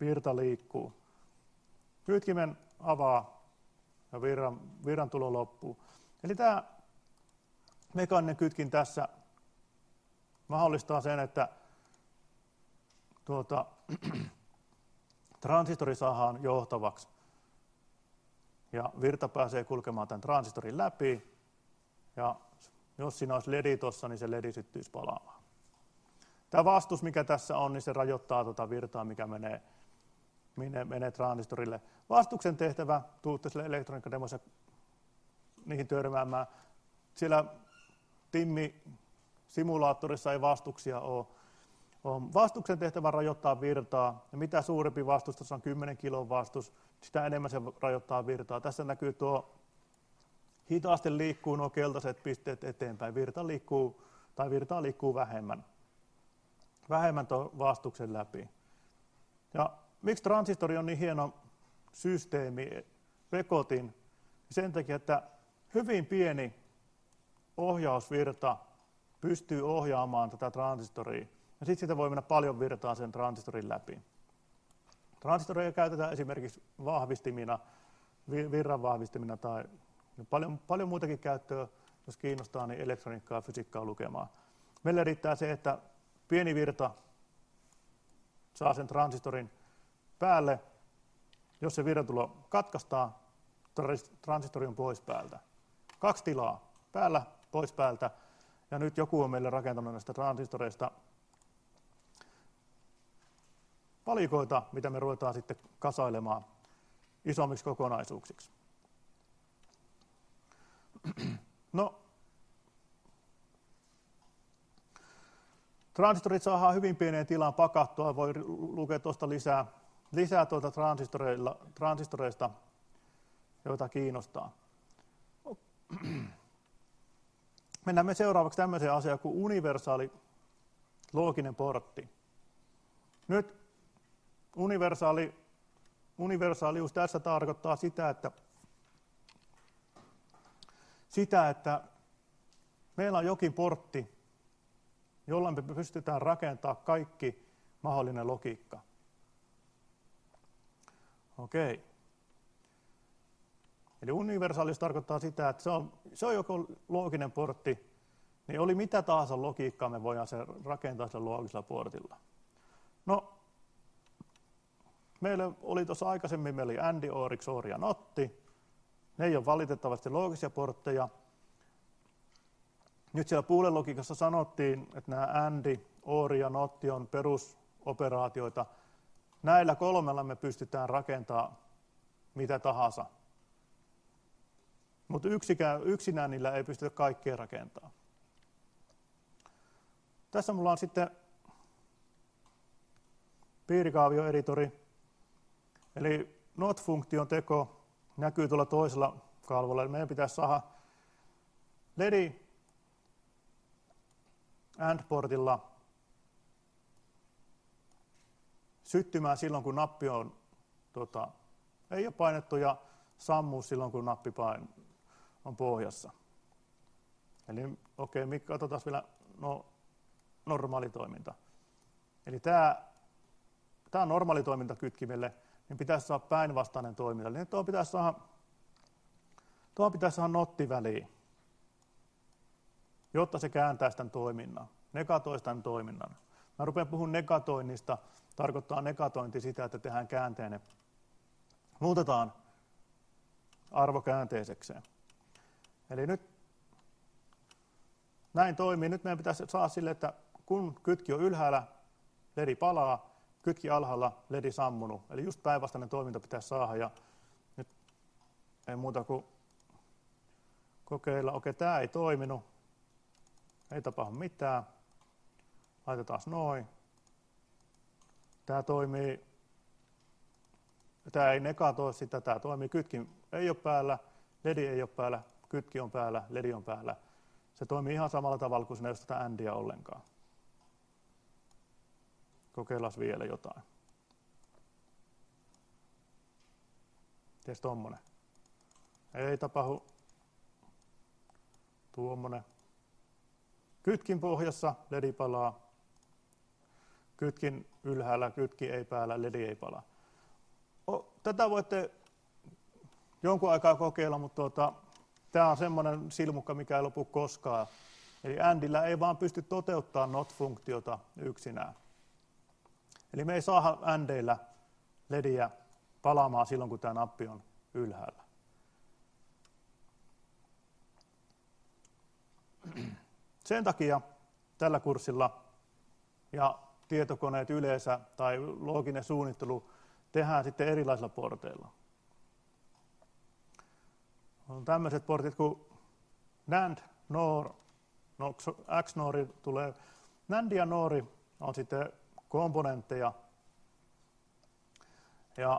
virta liikkuu. Kytkimen avaa ja virran, virran tulo loppuu. Eli tämä mekaaninen kytkin tässä mahdollistaa sen, että tuota, transistori saadaan johtavaksi ja virta pääsee kulkemaan tämän transistorin läpi ja jos siinä olisi ledi tuossa, niin se ledi syttyisi palaamaan. Tämä vastus, mikä tässä on, niin se rajoittaa tuota virtaa, mikä menee, menee, menee transistorille. Vastuksen tehtävä, tuutte sille elektroniikkademoissa niihin törmäämään. Siellä Timmi-simulaattorissa ei vastuksia ole. On vastuksen tehtävä rajoittaa virtaa, ja mitä suurempi vastus, tuossa on kymmenen kilon vastus, sitä enemmän se rajoittaa virtaa. Tässä näkyy tuo hitaasti liikkuu nuo keltaiset pisteet eteenpäin, virta liikkuu, tai virtaa liikkuu vähemmän, vähemmän tuon vastuksen läpi. Ja miksi transistori on niin hieno systeemi, vekotin? Sen takia, että hyvin pieni ohjausvirta pystyy ohjaamaan tätä transistoria. Ja sitten siitä voi mennä paljon virtaa sen transistorin läpi. Transistoreja käytetään esimerkiksi vahvistimina, virran vahvistimina tai paljon, paljon muutakin käyttöä, jos kiinnostaa, niin elektroniikkaa ja fysiikkaa lukemaan. Meille riittää se, että pieni virta saa sen transistorin päälle. Jos se virrantulo katkaistaan, transistori on pois päältä. Kaksi tilaa, päällä, pois päältä. Ja nyt joku on meille rakentanut näistä transistoreista valikoita, mitä me ruvetaan sitten kasailemaan isommiksi kokonaisuuksiksi. No, transistorit saadaan hyvin pieneen tilaan pakattua. Voi lukea tuosta lisää, lisää tuolta transistoreista, joita kiinnostaa. Mennään me seuraavaksi tämmöiseen asiaan kuin universaali looginen portti. Nyt universaali, universaalius tässä tarkoittaa sitä, että, sitä, että meillä on jokin portti, jolla me pystytään rakentamaan kaikki mahdollinen logiikka. Okei. Eli universaalius tarkoittaa sitä, että se on, se on joko looginen portti, niin oli mitä tahansa logiikkaa me voidaan se rakentaa sillä loogisella portilla. No, meillä oli tuossa aikaisemmin, meillä oli AND, OR, X O R ja NOT. Ne ei ole valitettavasti loogisia portteja. Nyt siellä Boole-logiikassa sanottiin, että nämä AND, OR ja NOT on perusoperaatioita. Näillä kolmella me pystytään rakentamaan mitä tahansa. Mutta yksinään niillä ei pystytä kaikkea rakentamaan. Tässä mulla on sitten piirikaavioeditori. Eli not-funktion teko näkyy tuolla toisella kalvolla. Eli meidän pitäisi saada ledi AND-portilla syttymään silloin, kun nappi on, tota, ei ole painettu, ja sammuu silloin, kun nappi pain, on pohjassa. Eli okei, okay, katsotaan vielä no, normaali toiminta. Eli tämä, tämä normaali toiminta kytkimelle, niin pitäisi saada päinvastainen toiminta. Eli tuohon pitäisi saada, tuohon pitäisi saada notti väliin, jotta se kääntää tämän toiminnan, negatoi tämän toiminnan. Mä rupean puhumaan negatoinnista, tarkoittaa negatointi sitä, että tehdään käänteinen. Muutetaan arvo käänteisekseen. Eli nyt näin toimii. Nyt meidän pitäisi saada sille, että kun kytki on ylhäällä, ledi palaa, kytki alhaalla, ledi sammunut. Eli just päinvastainen toiminta pitäisi saada. Ja nyt ei muuta kuin kokeilla. Okei, tämä ei toiminut. Ei tapahdu mitään. Laitetaan noin. Tämä toimii. Tämä ei negatoi sitä. Tämä toimii. Kytki ei ole päällä, ledi ei ole päällä, kytki on päällä, ledi on päällä. Se toimii ihan samalla tavalla kuin siinä ei ole sitä ANDia ollenkaan. Kokeillaan vielä jotain. Ties tommonen. Ei tapahdu. Tuommoinen. Kytkin pohjassa, ledi palaa. Kytkin ylhäällä, kytki ei päällä, ledi ei palaa. tätä voitte jonkun aikaa kokeilla, mutta tuota, tämä on semmoinen silmukka, mikä ei lopu koskaan. Eli ANDillä ei vaan pysty toteuttamaan not-funktiota yksinään. Eli me ei saada ANDillä lediä palaamaan silloin, kun tämä nappi on ylhäällä. Sen takia tällä kurssilla ja tietokoneet yleensä tai looginen suunnittelu tehdään sitten erilaisilla porteilla. On tämmöiset portit kuin NAND, NOR, no, X NOR tulee. NAND ja NOR on sitten komponentteja. Ja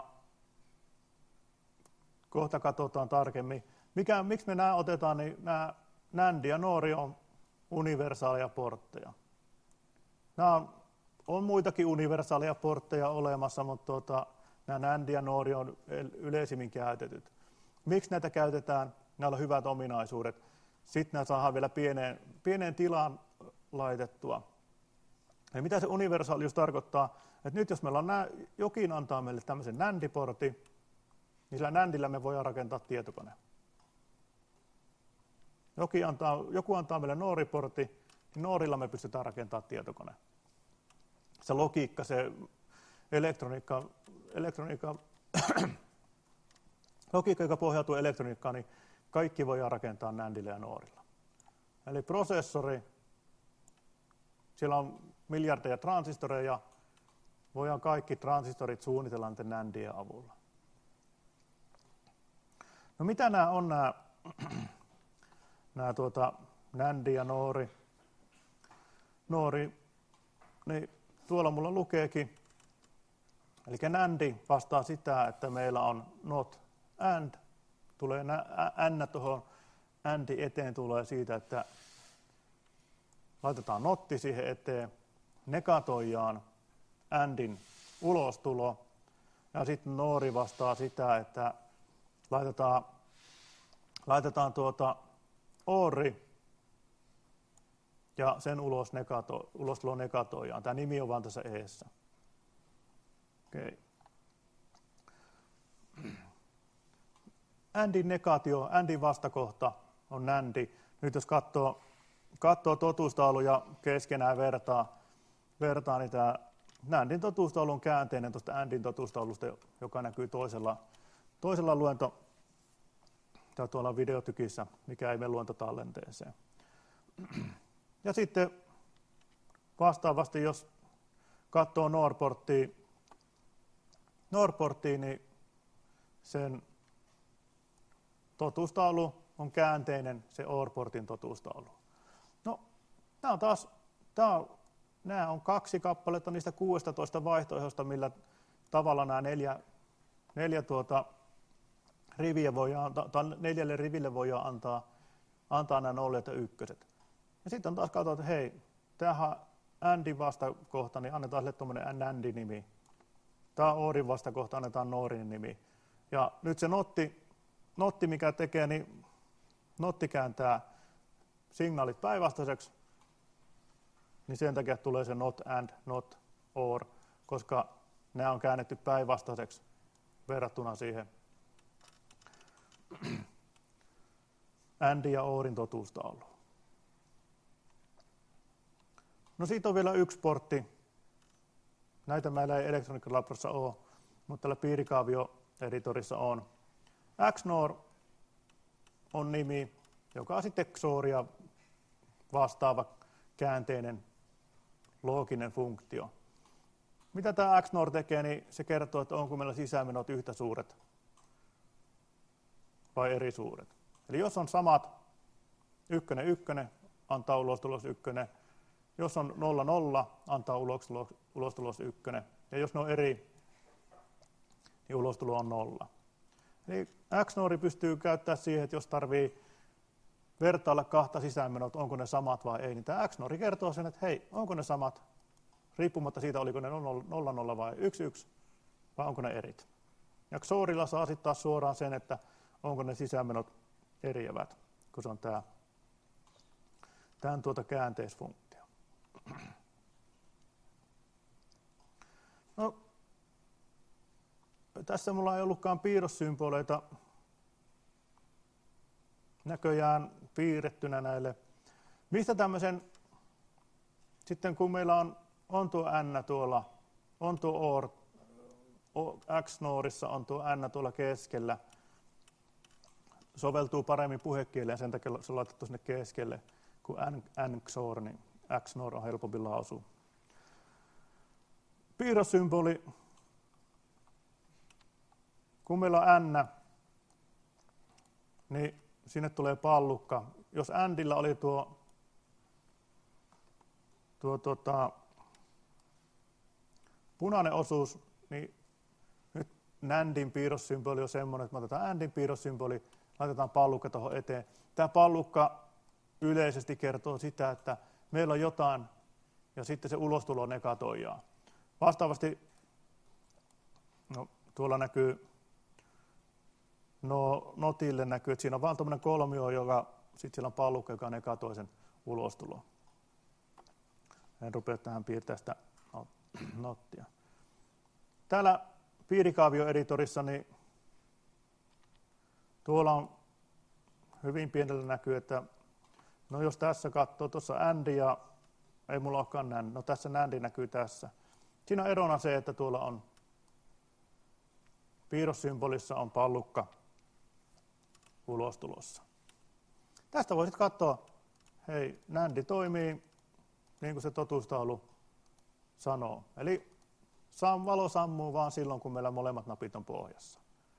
kohta katsotaan tarkemmin. Mikä, miksi me nämä otetaan, niin nämä NAND ja NOR on universaaleja portteja. Nämä on, on muitakin universaaleja portteja olemassa, mutta tuota, nämä NAND ja NOR on yleisimmin käytetyt. Miksi näitä käytetään? Näillä on hyvät ominaisuudet. Sitten nämä saadaan vielä pieneen, pieneen tilaan laitettua. Ja mitä se universaalius tarkoittaa? Että nyt jos meillä on nää, jokin antaa meille tämmöisen NAND-portin, niin sillä NANDillä me voidaan rakentaa tietokone. Joku antaa, joku antaa meille NOR-portin, niin NORilla me pystytään rakentamaan tietokone. Se logiikka, se elektroniikka, elektroniikka logiikka, joka pohjautuu elektroniikkaan, niin kaikki voidaan rakentaa NANDillä ja NORilla. Eli prosessori, siellä on miljardeja transistoreja, voidaan kaikki transistorit suunnitella niiden NANDien avulla. No mitä nämä on nämä, nämä tuota, NAND ja NOR? NOR, niin tuolla mulla lukeekin. Eli NAND vastaa sitä, että meillä on not AND, tulee N tuohon AND eteen tulee siitä, että laitetaan notti siihen eteen, negatoidaan ANDin ulostulo, ja sitten NOR vastaa sitä, että laitetaan, laitetaan tuota OR, ja sen ulos negato, ulostulo negatoidaan. Tämä nimi on vaan tässä eessä. Okay. ANDin negatio, ANDin vastakohta on NAND. Nyt jos katsoo, katsoo totuustauluja keskenään vertaa, vertaa niin tämä NANDin totuustaulu on käänteinen tuosta ANDin totuustaulusta, joka näkyy toisella, toisella luento, tai tuolla videotykissä, mikä ei mene luentotallenteeseen. Ja sitten vastaavasti, jos katsoo NOR-porttia, NOR-porttia, niin sen totuustaulu on käänteinen, se O R-portin totuustaulu. No, nämä on taas, tämä on, nämä on kaksi kappaletta niistä kuusitoista vaihtoehdosta, millä tavalla nämä neljä, neljä tuota, riviä voidaan, tai neljälle riville voidaan antaa, antaa nämä nollet ja ykköset. Ja sitten on taas katsotaan, että hei, tämähän ANDin vastakohta, niin annetaan sille tuommoinen NAND-nimi. Tämä ORin vastakohta, annetaan NORin nimi. Ja nyt se notti, notti mikä tekee, niin notti kääntää signaalit päinvastaiseksi, niin sen takia tulee se not and, not or, koska nämä on käännetty päinvastaiseksi verrattuna siihen ANDin ja ORin totuustauluun. No siitä on vielä yksi portti. Näitä meillä ei Electronic Labrassa ole, mutta tällä piirikaavio-editorissa on. X NOR on nimi, joka on sitten X O Ria vastaava käänteinen looginen funktio. Mitä tämä X NOR tekee, niin se kertoo, että onko meillä sisäänmenot yhtä suuret vai eri suuret. Eli jos on samat, ykkönen ykkönen antaa ulostulos ykkönen, jos on nolla nolla, antaa ulostulos, ulostulos ykkönen, ja jos ne on eri, niin ulostulo on nolla. Eli X NOR pystyy käyttämään siihen, että jos tarvii vertailla kahta sisäänmenot, onko ne samat vai ei, niin tämä X NOR kertoo sen, että hei, onko ne samat, riippumatta siitä, oliko ne nolla nolla vai yksi yksi, vai onko ne erit. Ja X O Rilla saa sitten taas suoraan sen, että onko ne sisäänmenot eriävät, kun se on tämä, tämän tuota käänteisfunktio. No, tässä mulla ei ollutkaan piirrossymboleita näköjään piirrettynä näille. Mistä tämmöisen, sitten kun meillä on, on tuo N tuolla, on tuo OR, X-noorissa on tuo N tuolla keskellä, soveltuu paremmin puhekieleen, sen takia se on laitettu sinne keskelle, kuin N-XOR, niin X-noor on helpompi lausua. Piirrossymboli, kun meillä on N, niin sinne tulee pallukka. Jos Ndillä oli tuo, tuo tuota, punainen osuus, niin nyt Nandin piirrossymboli on semmoinen, että me otetaan Ndin piirrossymboli, laitetaan pallukka tuohon eteen. Tämä pallukka yleisesti kertoo sitä, että meillä on jotain, ja sitten se ulostulo negatoijaa. Vastaavasti, no, tuolla näkyy, no notille näkyy, että siinä on vaan tuommoinen kolmio, joka sitten siellä on pallukka, joka negatoi sen ulostulo. En rupea tähän piirtämään sitä nottia. Täällä piirikaavioeditorissa, niin tuolla on hyvin pienellä näkyy, että no jos tässä katsoo, tuossa N ja ei mulla olekaan N, no tässä N näkyy tässä. Siinä on erona se, että tuolla on piirrossymbolissa on pallukka ulostulossa. Tästä voisit katsoa, hei, Nandi toimii niin kuin se totuustaulu sanoo. Eli valo sammuu vaan silloin, kun meillä molemmat napit on pohjassa.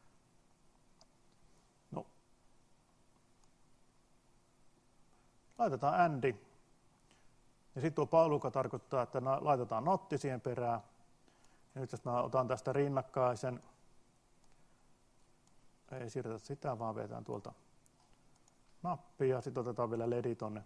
No. Laitetaan N. Ja sitten tuo pallukka tarkoittaa, että laitetaan notti siihen perään. Ja nyt jos mä otan tästä rinnakkaisen, ei siirretä sitä, vaan vetään tuolta nappia ja sitten otetaan vielä ledi tonne.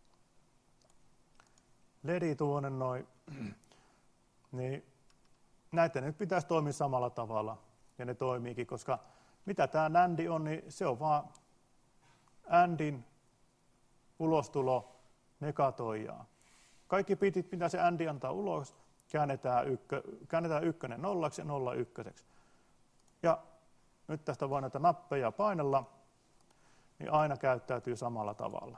Ledi tuonne noin. Niin näiden nyt pitäisi toimia samalla tavalla, ja ne toimiikin, koska mitä tämä Nandi on, niin se on vaan Ndin ulostulo negatoijaa. Kaikki bitit, mitä se Ndi antaa ulos, käännetään, ykkö, käännetään ykkönen nollaksi ja nolla ykköseksi. Ja nyt tästä voi näitä nappeja painella, niin aina käyttäytyy samalla tavalla.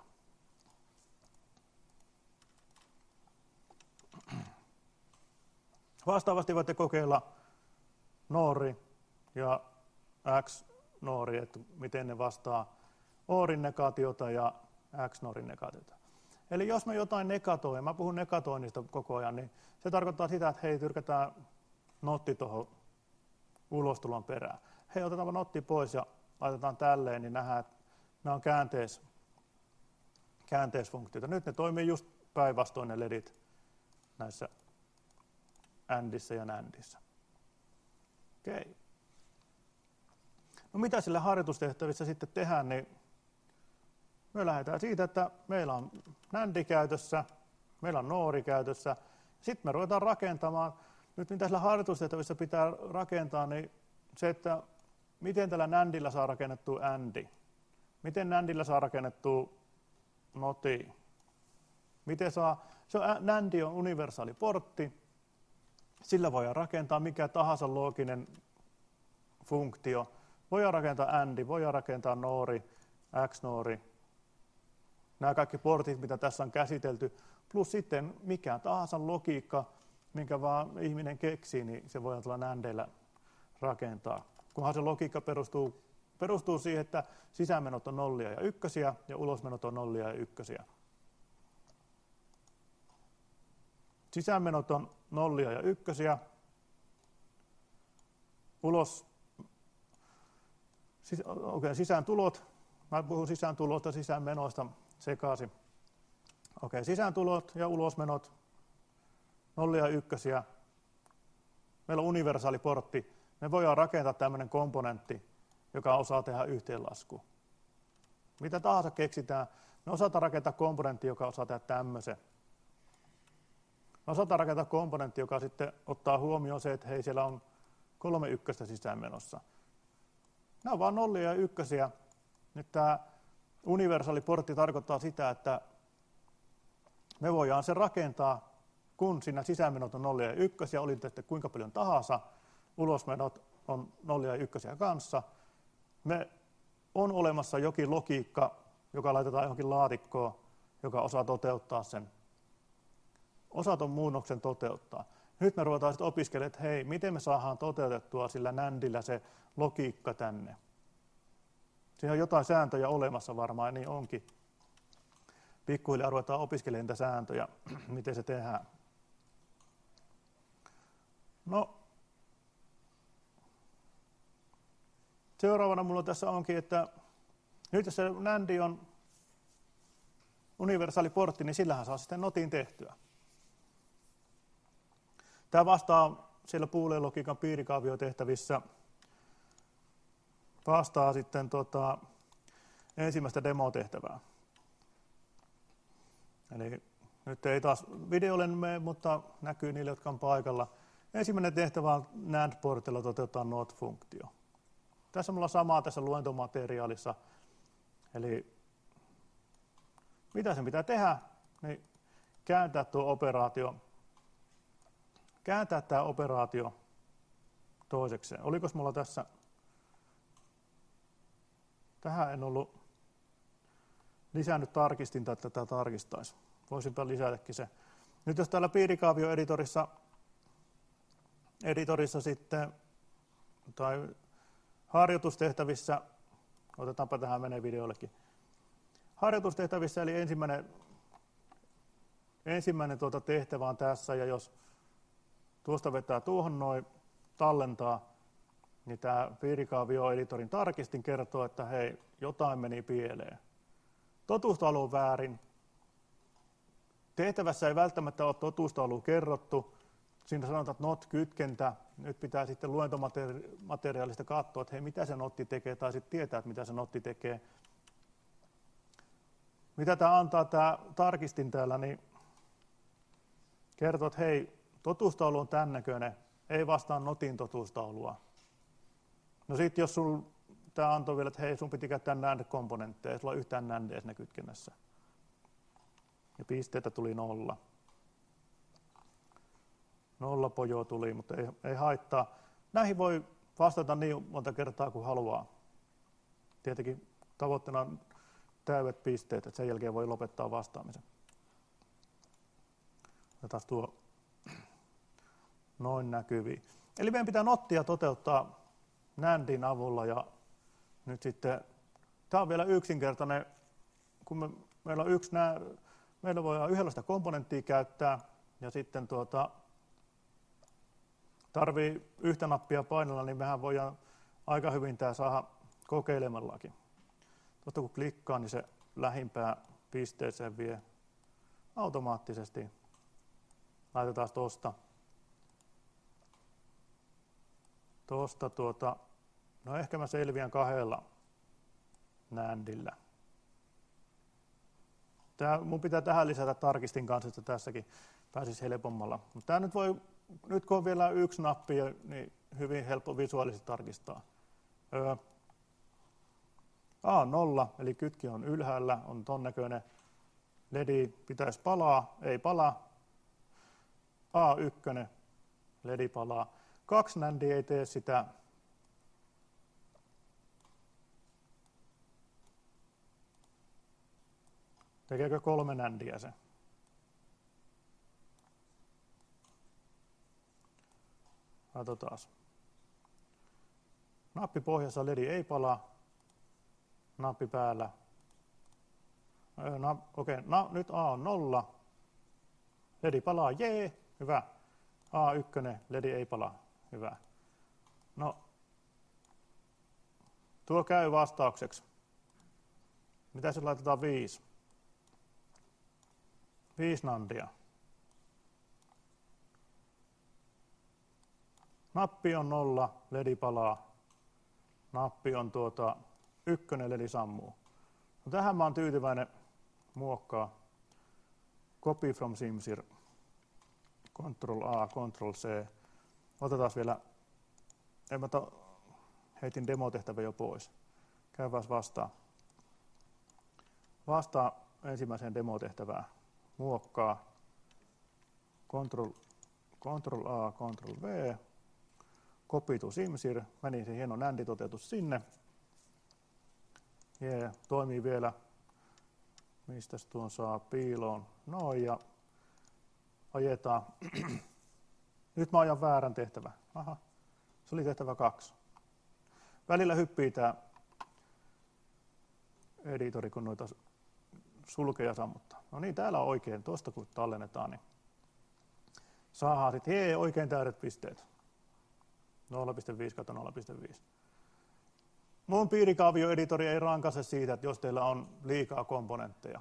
Vastaavasti voitte kokeilla noori ja X-noori, että miten ne vastaa ORin negaatiota ja X-noorin negaatiota. Eli jos me jotain negatoi, mä puhun negatoinnista koko ajan, niin se tarkoittaa sitä, että hei, tyrkätään notti tuohon ulostulon perään. Hei, otetaan notti pois ja laitetaan tälleen, niin nähdään, että nämä on käänteis, käänteisfunktioita. Nyt ne toimii just päinvastoin ne ledit näissä Ndissä ja Nandissä. Okei. No mitä sillä harjoitustehtävissä sitten tehdään, niin me lähdetään siitä, että meillä on Nandi käytössä, meillä on noori käytössä, sitten me ruvetaan rakentamaan. Nyt mitä sillä harjoitustehtävissä pitää rakentaa, niin se, että miten tällä Nandilla saa rakennettua Ndi, miten Nandilla saa rakennettua noti, miten saa, se on, Nandi on universaali portti, sillä voidaan rakentaa mikä tahansa looginen funktio, voidaan rakentaa Ndi, voidaan rakentaa noori, X-noori, nämä kaikki portit, mitä tässä on käsitelty, plus sitten mikä tahansa logiikka, minkä vaan ihminen keksii, niin se voidaan tuolla Nandillä rakentaa. Kunhan se logiikka perustuu, perustuu siihen, että sisäänmenot on nollia ja ykkösiä ja ulosmenot on nollia ja ykkösiä. Sisäänmenot on nollia ja ykkösiä. Ulos, sis, okay, sisääntulot, mä puhun sisääntuloista ja sisäänmenoista sekaisin. Okei, sisääntulot ja ulosmenot, nollia ja ykkösiä. Meillä on universaali portti. Me voidaan rakentaa tämmöinen komponentti, joka osaa tehdä yhteenlasku. Mitä tahansa keksitään, me osataan rakentaa komponentti, joka osaa tehdä tämmöisen. Me osataan rakentaa komponentti, joka sitten ottaa huomioon se, että hei, siellä on kolme ykköstä sisäänmenossa. Nämä on vaan nollia ja ykkösiä. Nyt tämä universaali portti tarkoittaa sitä, että me voidaan se rakentaa, kun siinä sisäänmenot on nollia ja ykkösiä, oli sitten kuinka paljon tahansa, ulosmenot on nollia ja ykkösiä kanssa. Me on olemassa jokin logiikka, joka laitetaan johonkin laatikkoon, joka osaa toteuttaa sen. Osaton muunnoksen toteuttaa. Nyt me ruvetaan sitten opiskelemaan, että hei, miten me saadaan toteutettua sillä nändillä se logiikka tänne. Siinä on jotain sääntöjä olemassa varmaan, ja niin onkin. Pikkuhiljaa ruvetaan opiskelemaan niitä sääntöjä, miten se tehdään. No, seuraavana mulla tässä onkin, että nyt jos se nändi on universaali portti, niin sillähän saa sitten notin tehtyä. Tämä vastaa siellä Boolean logiikan piirikaavio-tehtävissä, vastaa sitten tota, ensimmäistä demotehtävää. Eli nyt ei taas videolle mene, mutta näkyy niille, jotka on paikalla. Ensimmäinen tehtävä on NAND-portilla toteuttaa not-funktio. Tässä mulla on samaa tässä luentomateriaalissa. Eli mitä sen pitää tehdä, niin kääntää tuo operaatio, kääntää tämä operaatio toisekseen. Olikos mulla tässä, tähän en ollut lisännyt tarkistinta, että tätä tarkistaisi. Voisinpä lisätäkin se. Nyt jos täällä piirikaavio-editorissa editorissa sitten, tai harjoitustehtävissä, otetaanpa tähän menee videollekin. Harjoitustehtävissä, eli ensimmäinen, ensimmäinen tuota tehtävä on tässä, ja jos tuosta vetää tuohon noin, tallentaa, niin tämä piirikaavio-editorin tarkistin kertoo, että hei, jotain meni pieleen. Totuustaulu on väärin. Tehtävässä ei välttämättä ole totuustaulua kerrottu. Siinä sanotaan, että not-kytkentä. Nyt pitää sitten luentomateriaalista katsoa, että hei, mitä se notti tekee, tai sitten tietää, että mitä se notti tekee. Mitä tämä antaa, tämä tarkistin täällä, niin kertoo, että hei, totuustaulu on tämän näköinen, ei vastaa notin totuustaulua. No sitten jos sul, tämä antoi vielä, että hei, sun piti käyttää NAND-komponentteja, ei sulla ole yhtään NANDia siinä kytkennässä. Ja pisteitä tuli nolla. Nolla pojoa tuli, mutta ei, ei haittaa. Näihin voi vastata niin monta kertaa kuin haluaa. Tietenkin tavoitteena on täydet pisteet, että sen jälkeen voi lopettaa vastaamisen. Otetaan tuo noin näkyviin. Eli meidän pitää nottia toteuttaa NANDin avulla, ja nyt sitten, tämä on vielä yksinkertainen, kun me, meillä on yksi, nää, meillä voidaan yhdellä komponenttia käyttää, ja sitten tuota, tarvii yhtä nappia painella, niin mehän voidaan aika hyvin tämä saada kokeilemallakin. Tuosta kun klikkaa, niin se lähimpään pisteeseen vie automaattisesti. Laitetaan tuosta. Tuosta tuota, no ehkä mä selviän kahdella NANDillä. Tää, mun pitää tähän lisätä tarkistin kanssa, että tässäkin pääsisi helpommalla. Mutta tämä nyt voi, nyt kun on vielä yksi nappi, niin hyvin helppo visuaalisesti tarkistaa. Öö, A nolla, eli kytki on ylhäällä, on ton näköinen. L E D pitäisi palaa, ei palaa. A yksi, L E D palaa. Kaksi NANDia ei tee sitä. Tekeekö kolme NANDia se? Katsotaan. Nappi pohjassa L E D ei palaa. Nappi päällä. No, okei, no, nyt A on nolla. L E D palaa, jee, hyvä. A yksi, L E D ei palaa, hyvä. No, tuo käy vastaukseksi. Mitä se laitetaan viisi? Viisi nandia. Nappi on nolla, L E D palaa. Nappi on tuota ykkönen, L E D sammuu. No, tähän mä oon tyytyväinen muokkaa. Copy from Simsir. Control A, Control C. Otetaan vielä, en mä to, heitin demotehtävä jo pois. Käypäs vastaan. Vastaa ensimmäiseen demotehtävään. Muokkaa. Control, Control A, Control V. copy to Simsir, meni se hieno nänditoteutus sinne. Yeah, toimii vielä, mistä tuon saa piiloon, noin ja ajetaan. Nyt mä ajan väärän tehtävän. Aha, se oli tehtävä kaksi. Välillä hyppii tää editori, kun noita sulkeja sammuttaa. No niin, täällä on oikein, tuosta kun tallennetaan, niin saadaan sitten, hei, oikein täydet pisteet. nolla pilkku viisi kautta nolla pilkku viisi. Mun piirikaavioeditori ei rankaise siitä, että jos teillä on liikaa komponentteja.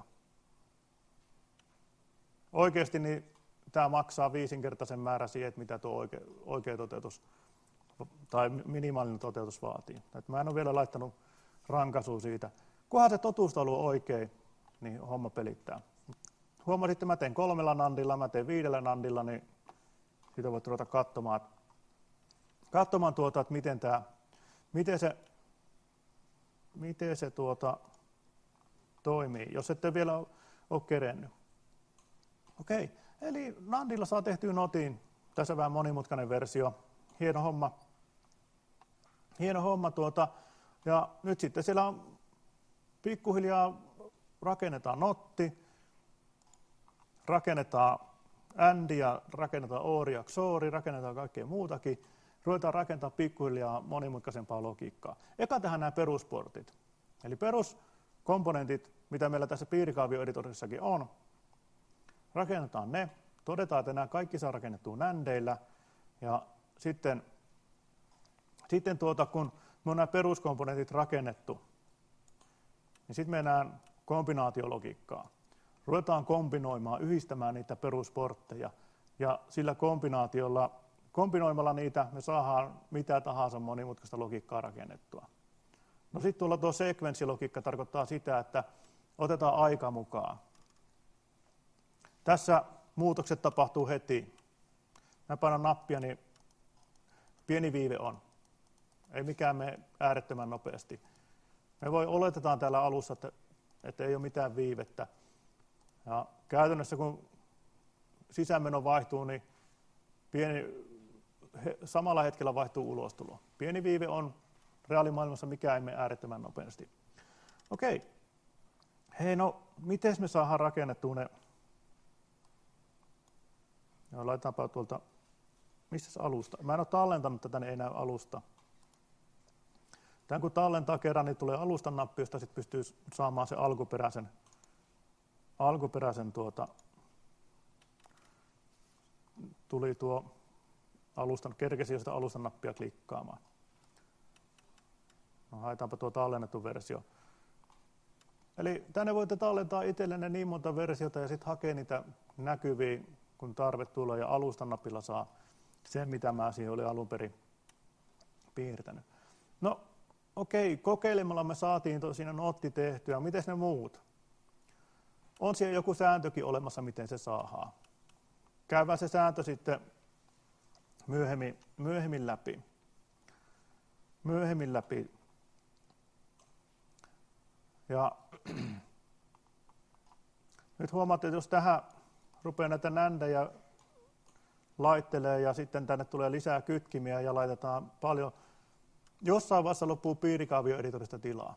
Oikeasti niin tämä maksaa viisinkertaisen määrän siihen, että mitä tuo oikea, oikea toteutus tai minimaalinen toteutus vaatii. Et mä en ole vielä laittanut rankaisua siitä. Kunhan se totuustaulu on oikein, niin homma pelittää. Huomasit, että mä teen kolmella nandilla, mä teen viidellä nandilla, niin siitä voit ruveta katsomaan, katsomaan tuota, että miten, tää, miten se, miten se tuota, toimii, jos ette vielä ole, ole kerennyt. Okei, eli nandilla saa tehtyä notiin. Tässä vähän monimutkainen versio. Hieno homma. Hieno homma tuota. Ja nyt sitten siellä on pikkuhiljaa rakennetaan notti, rakennetaan andia, rakennetaan oria, xoori, rakennetaan kaikkea muutakin. Ruvetaan rakentaa pikkuhiljaa monimutkaisempaa logiikkaa. Eka tähän nämä perusportit. Eli peruskomponentit, mitä meillä tässä piirikaavioeditorissakin on, rakennetaan ne. Todetaan, että nämä kaikki saa rakennettua nändeillä. Ja sitten, sitten tuota, kun me on nämä peruskomponentit rakennettu, niin sitten mennään kombinaatiologiikkaan. Ruvetaan kombinoimaan, yhdistämään niitä perusportteja. Ja sillä kombinaatiolla, kombinoimalla niitä me saadaan mitä tahansa monimutkaista logiikkaa rakennettua. No sitten tuolla tuo sekvenssilogiikka tarkoittaa sitä, että otetaan aika mukaan. Tässä muutokset tapahtuu heti. Mä painan nappia, niin pieni viive on. Ei mikään mene äärettömän nopeasti. Me voi oletetaan täällä alussa, että, että ei ole mitään viivettä. Ja käytännössä kun sisäänmeno vaihtuu, niin pieni, he, samalla hetkellä vaihtuu ulostulo. Pieni viive on reaalimaailmassa, mikä ei mene äärettömän nopeasti. Okei. Hei, no, miten me saadaan rakennettua ne? Ja laitetaanpa tuolta, missä se alusta? Mä en ole tallentanut tätä, niin ei näy alusta. Tämän kun tallentaa kerran, niin tulee alustan nappi, josta sitten pystyy saamaan se alkuperäisen, alkuperäisen tuota, tuli tuo alustan, kerkesi jo sitä alustan nappia klikkaamaan. No, haetaanpa tuo tallennettu versio. Eli tänne voitte tallentaa itsellenne niin monta versiota ja sitten hakea niitä näkyviä, kun tarve tulee, ja alustan napilla saa sen, mitä mä siihen olin alun perin piirtänyt. No, okei, kokeilemalla me saatiin siinä nootti tehtyä. Miten ne muut? On siellä joku sääntökin olemassa, miten se saadaan. Käydään se sääntö sitten myöhemmin, myöhemmin läpi. Myöhemmin läpi. Ja nyt huomaatte, että jos tähän rupeaa näitä nändejä laittelee ja sitten tänne tulee lisää kytkimiä ja laitetaan paljon, jossain vaiheessa loppuu piirikaavioeditorista tilaa.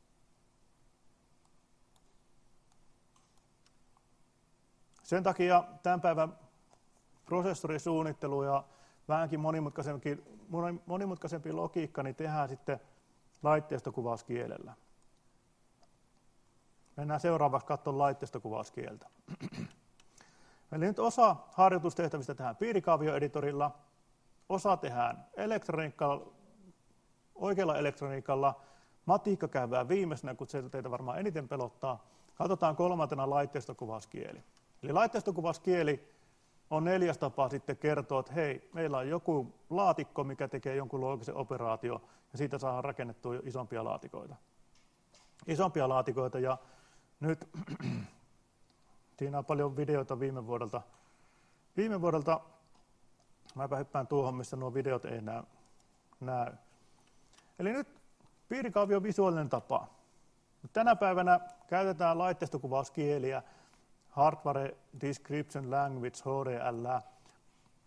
Sen takia tämän päivän prosessorisuunnittelu ja vähänkin monimutkaisempi, monimutkaisempi logiikka niin tehdään sitten laitteistokuvauskielellä. Mennään seuraavaksi katsomaan laitteistokuvauskieltä. Eli nyt osa harjoitustehtävistä tehdään piirikaavioeditorilla, osa tehdään elektroniikalla, oikealla elektroniikalla, matikka käydään viimeisenä, kun se teitä varmaan eniten pelottaa. Katsotaan kolmantena laitteistokuvauskieli. Eli laitteistokuvauskieli on neljäs tapa sitten kertoa, että hei, meillä on joku laatikko, mikä tekee jonkun loogisen operaatio, ja siitä saadaan rakennettua isompia laatikoita. Isompia laatikoita, ja nyt siinä on paljon videoita viime vuodelta. Viime vuodelta, mäpä hyppään tuohon, missä nuo videot ei näy. näy. Eli nyt piirikaavio on visuaalinen tapa. Tänä päivänä käytetään laitteistokuvauskieliä, Hardware Description Language, H D L.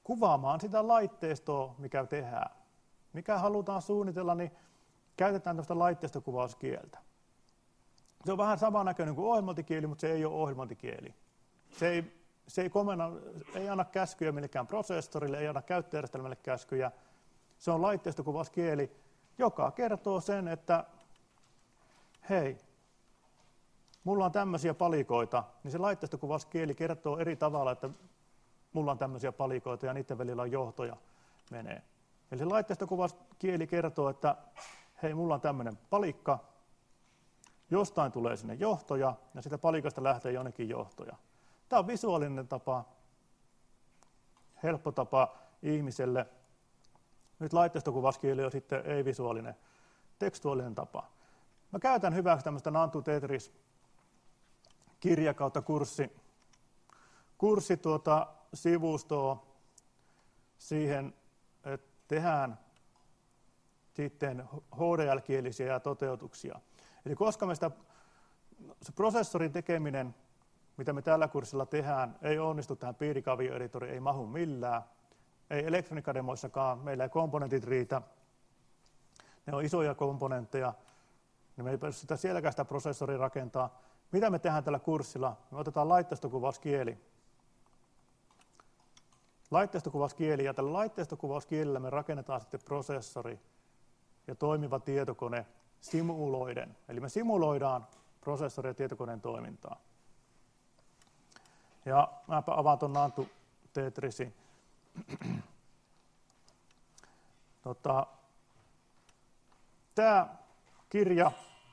kuvaamaan sitä laitteistoa, mikä tehdään. Mikä halutaan suunnitella, niin käytetään tämmöistä laitteistokuvauskieltä. Se on vähän samannäköinen kuin ohjelmointikieli, mutta se ei ole ohjelmointikieli. Se ei, se ei, komenna, ei anna käskyjä millekään prosessorille, ei anna käyttöjärjestelmälle käskyjä. Se on laitteistokuvauskieli, joka kertoo sen, että hei, mulla on tämmöisiä palikoita, niin se laitteistokuvauskieli kertoo eri tavalla, että mulla on tämmöisiä palikoita ja niiden välillä on johtoja menee. Eli se laitteistokuvakieli kertoo, että hei, mulla on tämmöinen palikka, jostain tulee sinne johtoja ja sitä palikasta lähtee jonnekin johtoja. Tämä on visuaalinen tapa, helppo tapa ihmiselle. Nyt laitteistokuvakieli on sitten ei-visuaalinen, tekstuaalinen tapa. Mä käytän hyväksi tämmöistä Nantu Tetris kirja kautta kurssi, kurssi tuota sivustoa siihen, että tehdään sitten H D L-kielisiä toteutuksia. Eli koska me sitä, se prosessorin tekeminen, mitä me tällä kurssilla tehdään, ei onnistu tähän piirikavioeditoriin, ei mahu millään, ei elektroniikkademoissakaan, meillä ei komponentit riitä, ne on isoja komponentteja, niin me ei pysty sitä sielläkään sitä prosessoria rakentaa. Mitä me tehdään tällä kurssilla? Me otetaan laitteistokuvauskieli. Laitteistokuvauskieli, ja tällä laitteistokuvauskielellä me rakennetaan sitten prosessori ja toimiva tietokone simuloiden. Eli me simuloidaan prosessori ja tietokoneen toimintaa. Ja mäpä avaan tuon Nantu Tetrisin. Tota, tämä kirja,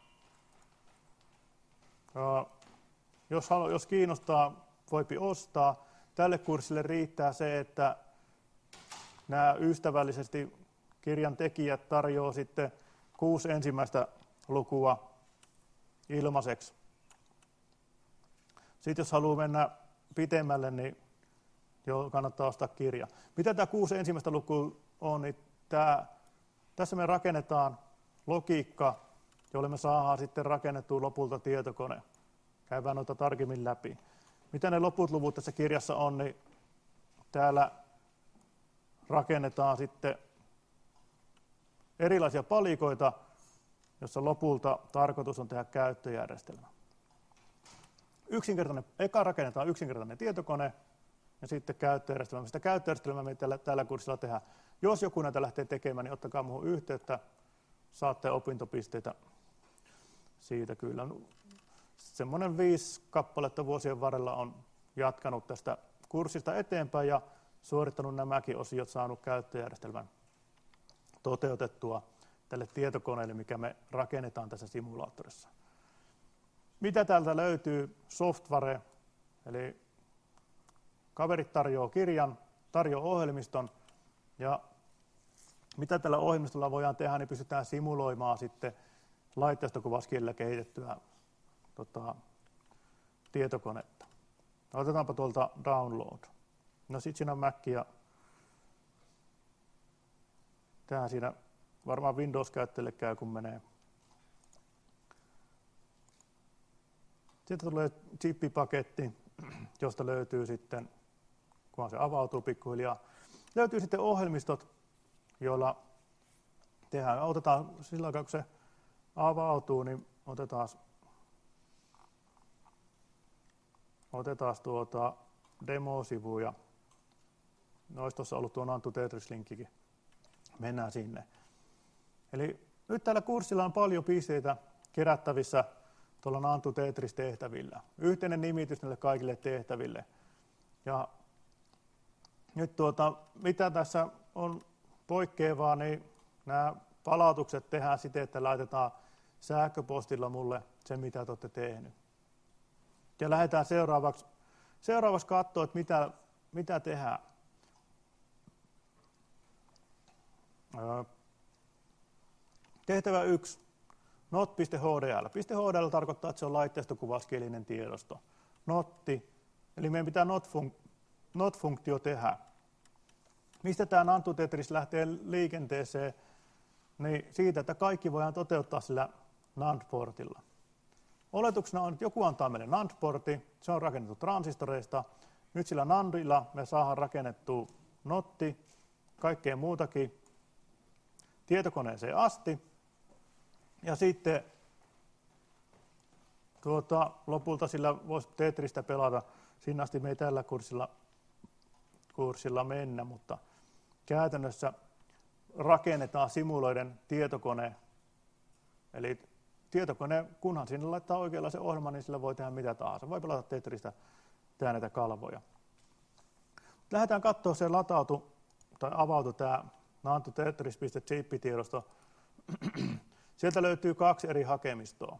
jos, halu, jos kiinnostaa, voipi ostaa. Tälle kurssille riittää se, että nämä ystävällisesti kirjan tekijät tarjoaa sitten kuusi ensimmäistä lukua ilmaiseksi. Sitten jos haluaa mennä pitemmälle, niin jo kannattaa ostaa kirja. Mitä tämä kuusi ensimmäistä lukua on, niin tämä, tässä me rakennetaan logiikka, jolle me saadaan sitten rakennettua lopulta tietokone. Käydään noita tarkemmin läpi. Mitä ne loput luvut tässä kirjassa on, niin täällä rakennetaan sitten erilaisia palikoita, jossa lopulta tarkoitus on tehdä käyttöjärjestelmä. Yksinkertainen, eka rakennetaan yksinkertainen tietokone ja sitten käyttöjärjestelmä. Sitä käyttöjärjestelmää me tällä, tällä kurssilla tehdään. Jos joku näitä lähtee tekemään, niin ottakaa minuun yhteyttä, saatte opintopisteitä siitä kyllä. Semmoinen viisi kappaletta vuosien varrella on jatkanut tästä kurssista eteenpäin ja suorittanut nämäkin osiot, saanut käyttöjärjestelmän toteutettua tälle tietokoneelle, mikä me rakennetaan tässä simulaattorissa. Mitä täältä löytyy? Software, eli kaverit tarjoaa kirjan, tarjoaa ohjelmiston, ja mitä tällä ohjelmistolla voidaan tehdä, niin pystytään simuloimaan sitten laitteistokuvaskielellä kehitettyä tota, tietokonetta. Otetaanpa tuolta download. No sitten siinä on Mac ja tähän siinä varmaan Windows-käyttäjälle käy, kun menee. Sitten tulee chippipaketti, josta löytyy sitten, kun se avautuu pikkuhiljaa, löytyy sitten ohjelmistot, joilla tehdään. Otetaan sillä aikaa, kun se avautuu, niin otetaan, otetaan tuota demosivuja. No, olisi tuossa ollut tuo Nantu Tetris-linkkikin. Mennään sinne. Eli nyt tällä kurssilla on paljon pisteitä kerättävissä tuolla Nantu Tetris-tehtävillä. Yhteinen nimitys näille kaikille tehtäville. Ja nyt tuota, mitä tässä on poikkeavaa, niin nämä palautukset tehdään siten, että laitetaan sähköpostilla mulle se, mitä te olette tehneet. Ja lähdetään seuraavaksi, seuraavaksi katsoa, että mitä, mitä tehdään. Tehtävä yksi. not.hdl. .hdl tarkoittaa, että se on laitteistokuvaskielinen tiedosto. Notti, eli meidän pitää not-funktio tehdä. Mistä tämä Nantu Tetris lähtee liikenteeseen? Niin siitä, että kaikki voidaan toteuttaa sillä NAND-portilla. Oletuksena on, että joku antaa meille NAND-portti, se on rakennettu transistoreista. Nyt sillä NANDilla me saadaan rakennettua notti, kaikkea muutakin tietokoneeseen asti. Ja sitten tuota, lopulta sillä voisi Tetristä pelata. Siinä asti me ei tällä kurssilla, kurssilla mennä, mutta käytännössä rakennetaan simuloiden tietokone. Eli tietokone, kunhan sinne laittaa oikeanlaisen ohjelman, niin sillä voi tehdä mitä tahansa. Voi pelata Tetristä, tehdä näitä kalvoja. Lähdetään katsoa, se latautu tai avautui tämä nantutetris piste zip-tiedosto. Sieltä löytyy kaksi eri hakemistoa.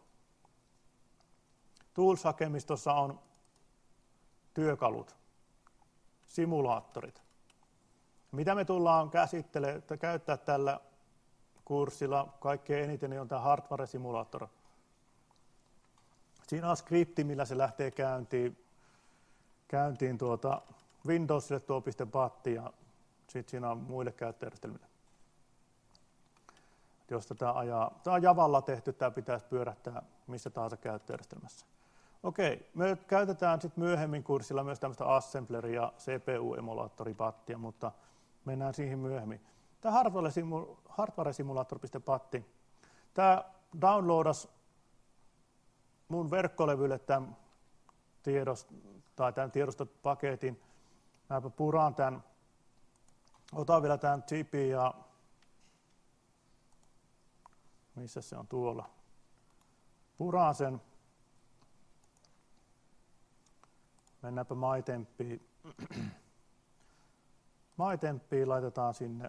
Tools-hakemistossa on työkalut, simulaattorit. Mitä me tullaan käsittelemään, käyttää tällä kurssilla kaikkein eniten, niin on tämä hardware-simulaattori. Siinä on skripti, millä se lähtee käyntiin, käyntiin tuota Windowsille tuo .bat ja sitten siinä on muille käyttöjärjestelmille. Jos tätä ajaa, tämä on Javalla tehty, tämä pitäisi pyörähtää missä tahansa käyttöjärjestelmässä. Okei, me käytetään sitten myöhemmin kurssilla myös tämmöistä assembleri- ja C P U-emulaattori-battia, mutta mennään siihen myöhemmin. Tämä hardware-simulaattori piste bat, tämä downloadas mun verkkolevylle tämän, tiedost, tai tämän tiedostopaketin. Mäpä puraan tämän, otan vielä tämän chipin ja missä se on tuolla. Puraan sen. Mennäänpä MyTempiin. MyTempiin laitetaan sinne.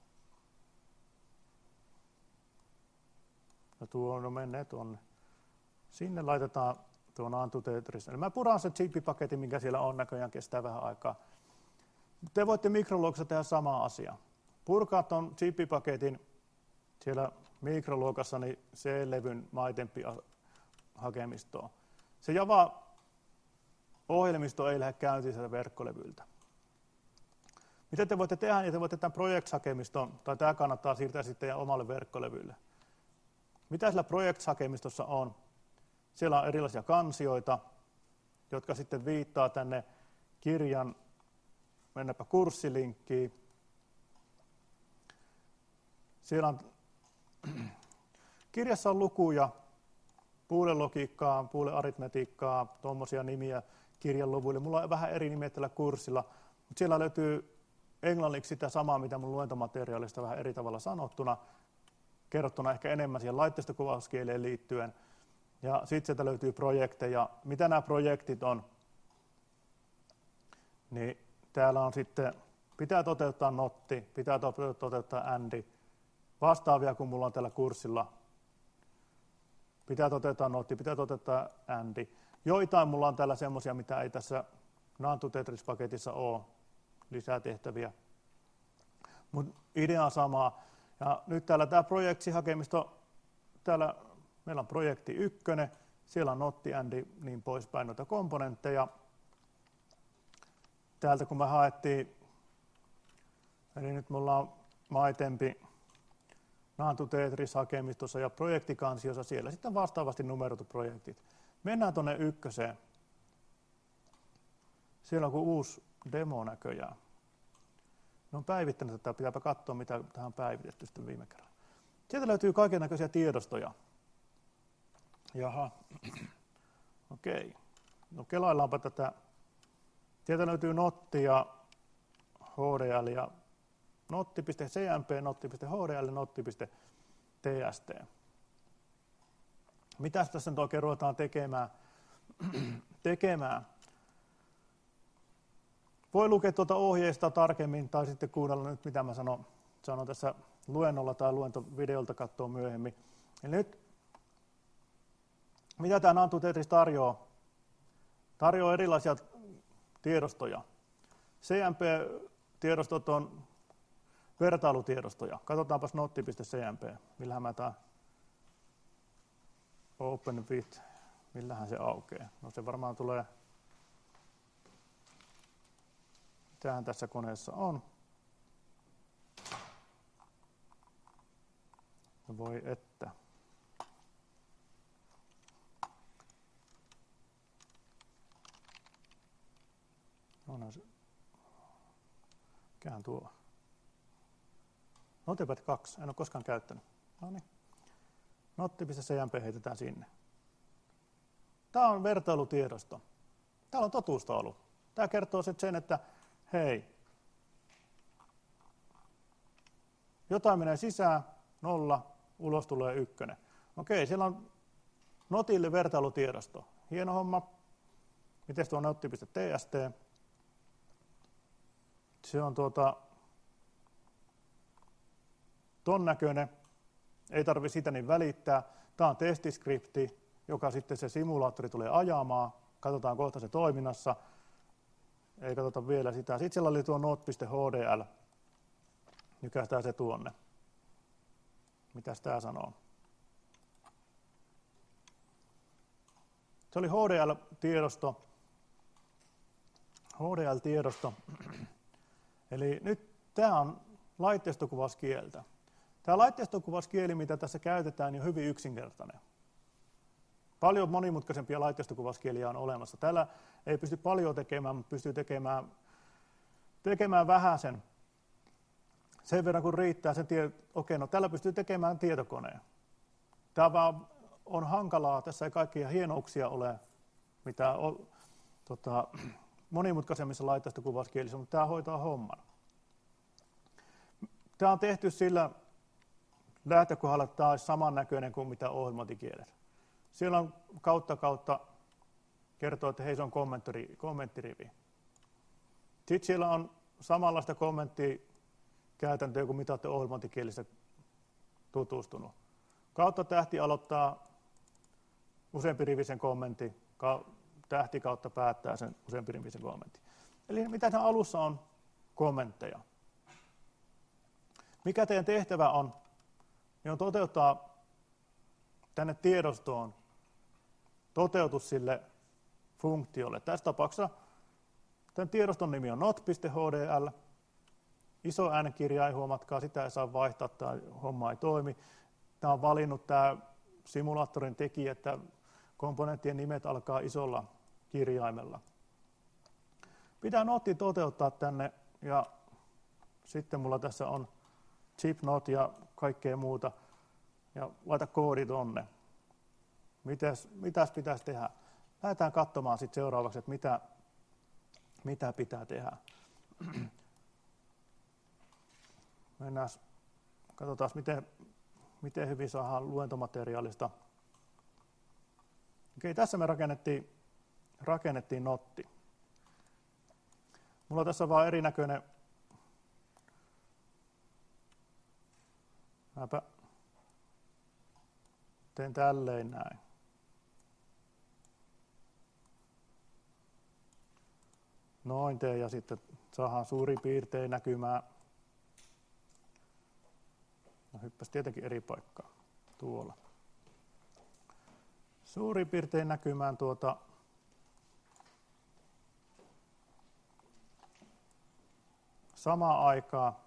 No tuo no menee tuonne. Sinne laitetaan tuon nantutetris. Eli mä puraan sen chippipaketin, mikä siellä on, näköjään kestää vähän aikaa. Te voitte mikroluokassa tehdä sama asia. Purkaa tuon chippipaketin siellä mikroluokassa niin C-levyn MyTempi-hakemistoon. Se Java-ohjelmisto ei lähde käyntiin sieltä verkkolevyltä. Mitä te voitte tehdä, niin te voitte tämän Projects-hakemiston, tai tämä kannattaa siirtää sitten omalle verkkolevylle. Mitä sillä Projects-hakemistossa on? Siellä on erilaisia kansioita, jotka sitten viittaa tänne kirjan, mennäpä kurssilinkkiin. Siellä on, kirjassa on lukuja, puulelogiikkaa, puulearitmetiikkaa, tuommoisia nimiä kirjan luvuille. Mulla on vähän eri nimiä tällä kurssilla, mutta siellä löytyy englanniksi sitä samaa, mitä mun luentomateriaalista vähän eri tavalla sanottuna, kerrottuna ehkä enemmän siihen laitteistokuvauskeleen liittyen. Ja sitten sieltä löytyy projekteja. Mitä nämä projektit on? Niin täällä on sitten, pitää toteuttaa notti, pitää toteuttaa andi. Vastaavia kuin mulla on tällä kurssilla. Pitää toteuttaa notti, pitää toteuttaa andi. Joitain mulla on täällä semmoisia, mitä ei tässä nantutetris-paketissa ole. Lisää tehtäviä. Mutta idea on sama. Ja nyt täällä tämä projektihakemisto, täällä meillä on projekti ykkönen, siellä on notti, andi, niin poispäin noita komponentteja. Täältä kun me haettiin, eli nyt mulla on MyTempi, nantutetris-hakemistossa ja projektikansiossa, siellä sitten vastaavasti numerotut projektit. Mennään tuonne ykköseen. Siellä on uusi demo näköjään. Ne on päivittänyt tätä, pitääpä katsoa mitä tähän on päivitetty sitten viime kerralla. Sieltä löytyy kaiken näköisiä tiedostoja. Jaha, okei. No kelaillaanpa tätä. Sieltä löytyy notti ja H D L ja notti piste C M P, notti piste H D L ja notti piste T S T. Mitäs tässä nyt oikein ruvetaan tekemään? tekemään? Voi lukea tuota ohjeista tarkemmin tai sitten kuunnella nyt, mitä mä sanon, sanon tässä luennolla tai luentovideolta katsoa myöhemmin. Eli nyt, mitä tämä nantutetris tarjoaa? Tarjoaa erilaisia tiedostoja. C M P-tiedostot on vertailutiedostoja. Katsotaanpas notti piste C M P. Millähän mä tää open with, millähän se aukeaa? No se varmaan tulee. Mitähän tässä koneessa on? Voi että. No, no, Mikähän tuo? Notepad kaksi, en ole koskaan käyttänyt. No niin. Notti.cmp heitetään sinne. Tämä on vertailutiedosto. Täällä on totuustaulu. Tämä kertoo sen, että hei, jotain menee sisään, nolla, ulos tulee ykkönen. Okei, siellä on Notille vertailutiedosto. Hieno homma. Miten tuo notti.tst? Se on tuota, ton näköinen. Ei tarvitse sitä niin välittää. Tämä on testiskripti, joka sitten se simulaattori tulee ajamaan. Katsotaan kohta se toiminnassa. Ei katsota vielä sitä. Sitten siellä oli tuo note.hdl. Nykästään se tuonne. Mitäs tämä sanoo? Se oli H D L-tiedosto. H D L-tiedosto. Eli nyt tämä on laitteistokuvaskieltä. Tämä laitteistokuvaskieli, mitä tässä käytetään, niin on hyvin yksinkertainen. Paljon monimutkaisempia laitteistokuvaskieliä on olemassa. Täällä ei pysty paljon tekemään, mutta pystyy tekemään, tekemään vähäsen. Sen verran kun riittää, sen tie, okei, no täällä pystyy tekemään tietokoneen. Tämä vaan on hankalaa, tässä ei kaikkia hienouksia ole, mitä on tota, monimutkaisemmissa laitteistokuvaskielissä, mutta tämä hoitaa homman. Tämä on tehty sillä lähtökohdalla, että tämä olisi samannäköinen kuin mitä ohjelmointikielet. Siellä on kautta kautta kertoo, että hei, se on kommenttirivi. Sitten siellä on samanlaista kommenttikäytäntöä kuin mitä olette ohjelmointikielissä tutustunut. Kautta tähti aloittaa useampi rivisen kommentti, tähti kautta päättää sen useampi rivisen kommentti. Eli mitä siinä alussa on kommentteja. Mikä teidän tehtävä on, niin on toteuttaa tänne tiedostoon toteutus sille funktiolle. Tässä tapauksessa tämän tiedoston nimi on not.hdl. Iso äänikirjain, huomatkaa, sitä ei saa vaihtaa, tämä homma ei toimi. Tämä on valinnut tämä simulaattorin tekijä, että komponenttien nimet alkaa isolla kirjaimella. Pitää notti toteuttaa tänne ja sitten mulla tässä on chip not ja kaikkea muuta. Ja laita koodi tonne. Mitäs, mitäs pitäisi tehdä? Lähdetään katsomaan sitten seuraavaksi, että mitä, mitä pitää tehdä. Mennään, katsotaan, miten, miten hyvin saadaan luentomateriaalista. Okei, tässä me rakennettiin, rakennettiin notti. Mulla on tässä vaan erinäköinen. Mäpä teen tälleen näin. Noin teen ja sitten saadaan suurin piirtein näkymään. No hyppäsi tietenkin eri paikkaa tuolla. Suurin piirtein näkymään tuota samaa aikaa.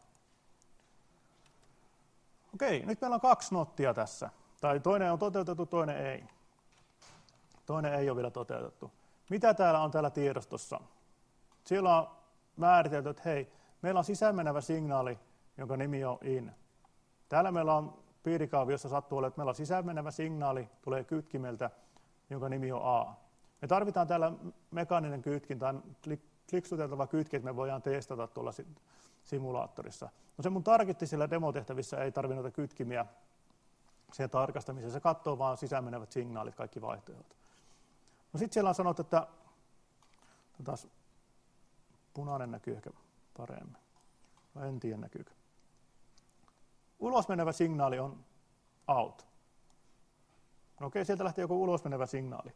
Okei, nyt meillä on kaksi nottia tässä. Tai toinen on toteutettu, toinen ei. Toinen ei ole vielä toteutettu. Mitä täällä on täällä tiedostossa? Siellä on määritelty, että hei, meillä on sisäänmenevä signaali, jonka nimi on in. Täällä meillä on piirikaaviossa sattuu olemaan, että meillä on sisäänmenevä signaali, tulee kytkimeltä, jonka nimi on A. Me tarvitaan täällä mekaaninen kytkin tai kliksuteltava kytkin, että me voidaan testata tuolla simulaattorissa. No se mun tarkitti siellä demotehtävissä, ei tarvitse noita kytkimiä siihen tarkastamiseen. Se katsoo vaan sisäänmenevät signaalit, kaikki vaihtoehdot. No sitten siellä on sanottu, että taas punainen näkyy ehkä paremmin. En tiedä näkyykö. Ulos menevä signaali on out. No okei, sieltä lähtee joku ulos menevä signaali.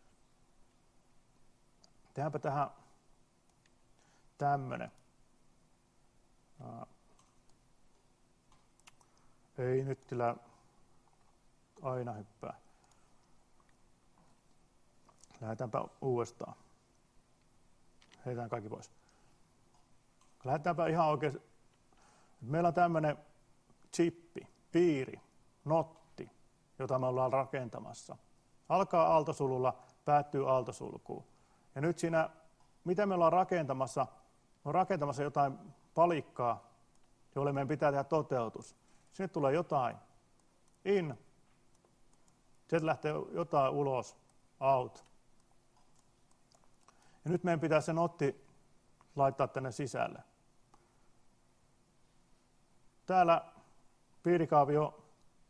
Tehdäänpä tähän tämmönen. Ei nyt kyllä aina hyppää. Lähdetäänpä uudestaan. Heitään kaikki pois. Lähdetäänpä ihan oikein. Meillä on tämmöinen chippi, piiri, notti, jota me ollaan rakentamassa. Alkaa aaltosululla, päättyy aaltosulkuun. Ja nyt siinä, mitä me ollaan rakentamassa, me ollaan rakentamassa jotain palikkaa, jolle meidän pitää tehdä toteutus. Sinne tulee jotain in, sieltä lähtee jotain ulos, out. Ja nyt meidän pitää se notti laittaa tänne sisälle. Täällä piirikaavio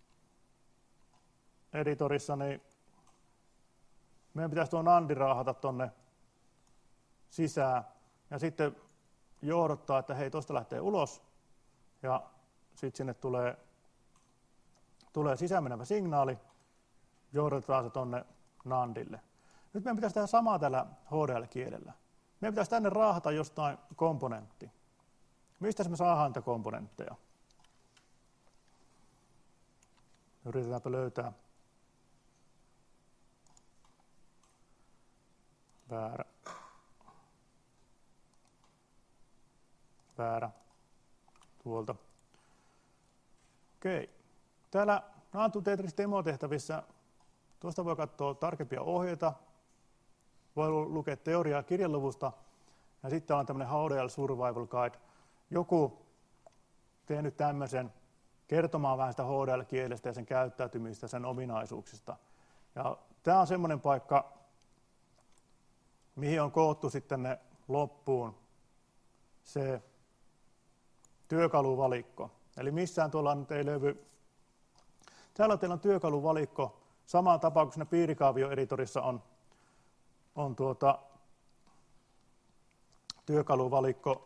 editorissa, niin meidän pitäisi tuo nandi raahata tonne sisään ja sitten johdottaa, että hei, tuosta lähtee ulos ja sitten sinne tulee, tulee sisään menevä signaali, johdetaan se tonne nandille. Nyt meidän pitäisi tehdä samaa tällä H D L-kielellä. Meidän pitäisi tänne raahata jostain komponentti. Mistä me saadaan niitä komponentteja? Yritetäänpä löytää. Väärä. Väärä. Tuolta. Okei. Täällä Nantu Tetris demotehtävissä tuosta voi katsoa tarkempia ohjeita. Voi lukea teoriaa kirjaluvusta. Ja sitten on tämmöinen H D L Survival Guide. Joku tehnyt tämmöisen kertomaan vähän sitä H D L-kielestä ja sen käyttäytymistä, sen ominaisuuksista. Ja tämä on semmoinen paikka, mihin on koottu sitten ne loppuun se työkaluvalikko. Eli missään tuolla nyt ei löydy. Täällä teillä on työkaluvalikko samaan tapaan kuin siinä piirikaavioeditorissa on, on tuota, työkaluvalikko.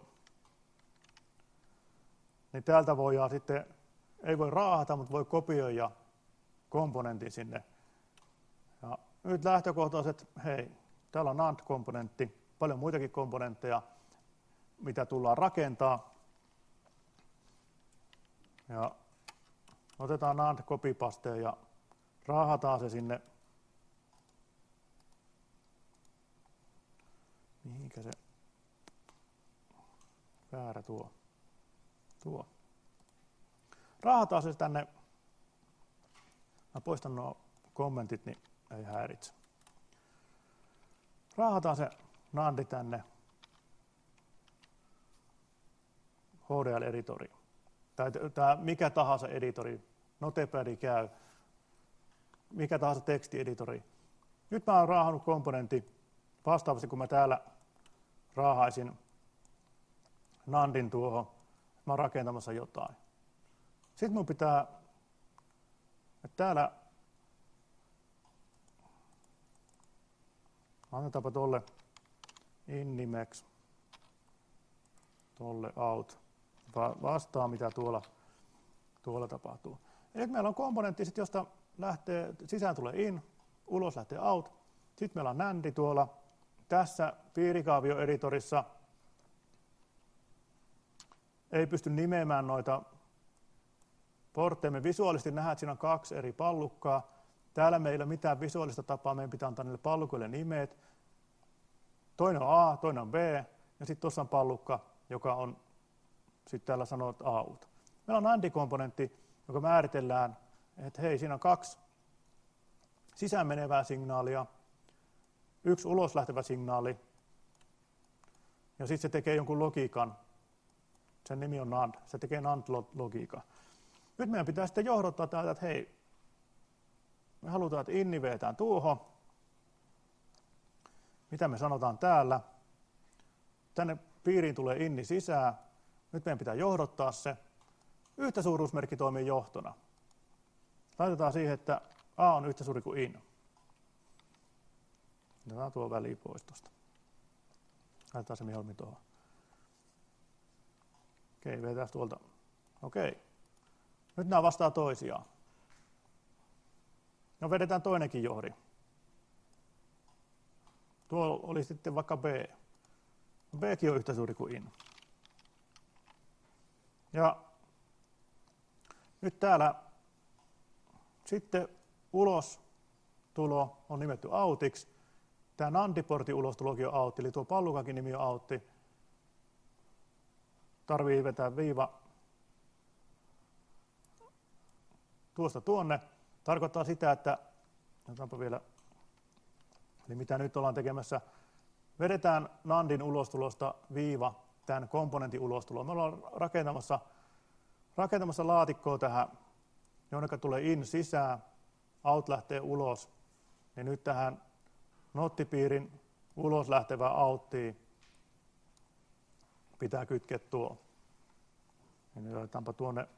Niin täältä voidaan sitten, ei voi raahata, mutta voi kopioida komponentin sinne. Ja nyt lähtökohtaiset, hei, täällä on N A N D-komponentti, paljon muitakin komponentteja, mitä tullaan rakentaa. Ja otetaan N A N D-copypasteen ja raahataan se sinne. Mihinkä se? Väärä tuo. Tuo. Raahataan se tänne. Mä poistan nuo kommentit, niin ei häiritse. Raahataan se nandi tänne H D L-editori. Tai tämä mikä tahansa editori, Notepad käy, mikä tahansa tekstieditori. Nyt mä oon raahannut komponentti vastaavasti, kun mä täällä raahaisin nandin tuohon. Mä oon rakentamassa jotain. Sitten mun pitää, että täällä, annetaanpa tolle in-nimeksi, tolle out, vastaa mitä tuolla, tuolla tapahtuu. Eli meillä on komponentti, sit josta lähtee, sisään tulee in, ulos lähtee out. Sitten meillä on nandi tuolla, tässä piirikaavioeditorissa ei pysty nimeämään noita portteja. Me visuaalisesti nähdään, että siinä on kaksi eri pallukkaa. Täällä meillä ei ole mitään visuaalista tapaa, meidän pitää antaa niille pallukoille nimet. Toinen on A, toinen on B, ja sitten tuossa on pallukka, joka on, sitten täällä sanoo, että out. Meillä on nandi-komponentti, joka määritellään, että hei, siinä on kaksi sisään menevää signaalia, yksi ulos lähtevä signaali, ja sitten se tekee jonkun logiikan. Sen nimi on N A N D. Se tekee N A N D-logiikan. Nyt meidän pitää sitten johdottaa täältä, että hei, me halutaan, että inni vetään tuohon. Mitä me sanotaan täällä? Tänne piiriin tulee inni sisään. Nyt meidän pitää johdottaa se. Yhtä suuruusmerkki toimii johtona. Laitetaan siihen, että A on yhtä suuri kuin in. Otetaan tuo väli pois tuosta. Laitetaan se mieluummin tuohon. Okei, vetää tuolta. Okei. Nyt nämä vastaa toisiaan. No vedetään toinenkin johdi. Tuo oli sitten vaikka B. Bkin on yhtä suuri kuin in. Ja nyt täällä sitten ulos tulo on nimetty outiksi. Tämä nandi-portin ulostulokin on out, eli tuo pallukakin nimi on outti. Tarvii vetää viiva tuosta tuonne. Tarkoittaa sitä, että, otetaanpa vielä, eli mitä nyt ollaan tekemässä, vedetään nandin ulostulosta viiva tämän komponentin ulostuloa. Me ollaan rakentamassa, rakentamassa laatikkoa tähän, jonne tulee in sisään, out lähtee ulos. Niin nyt tähän nottipiirin ulos lähtevään outtiin pitää kytkeä tuo. Niin laitetaanpa tuonne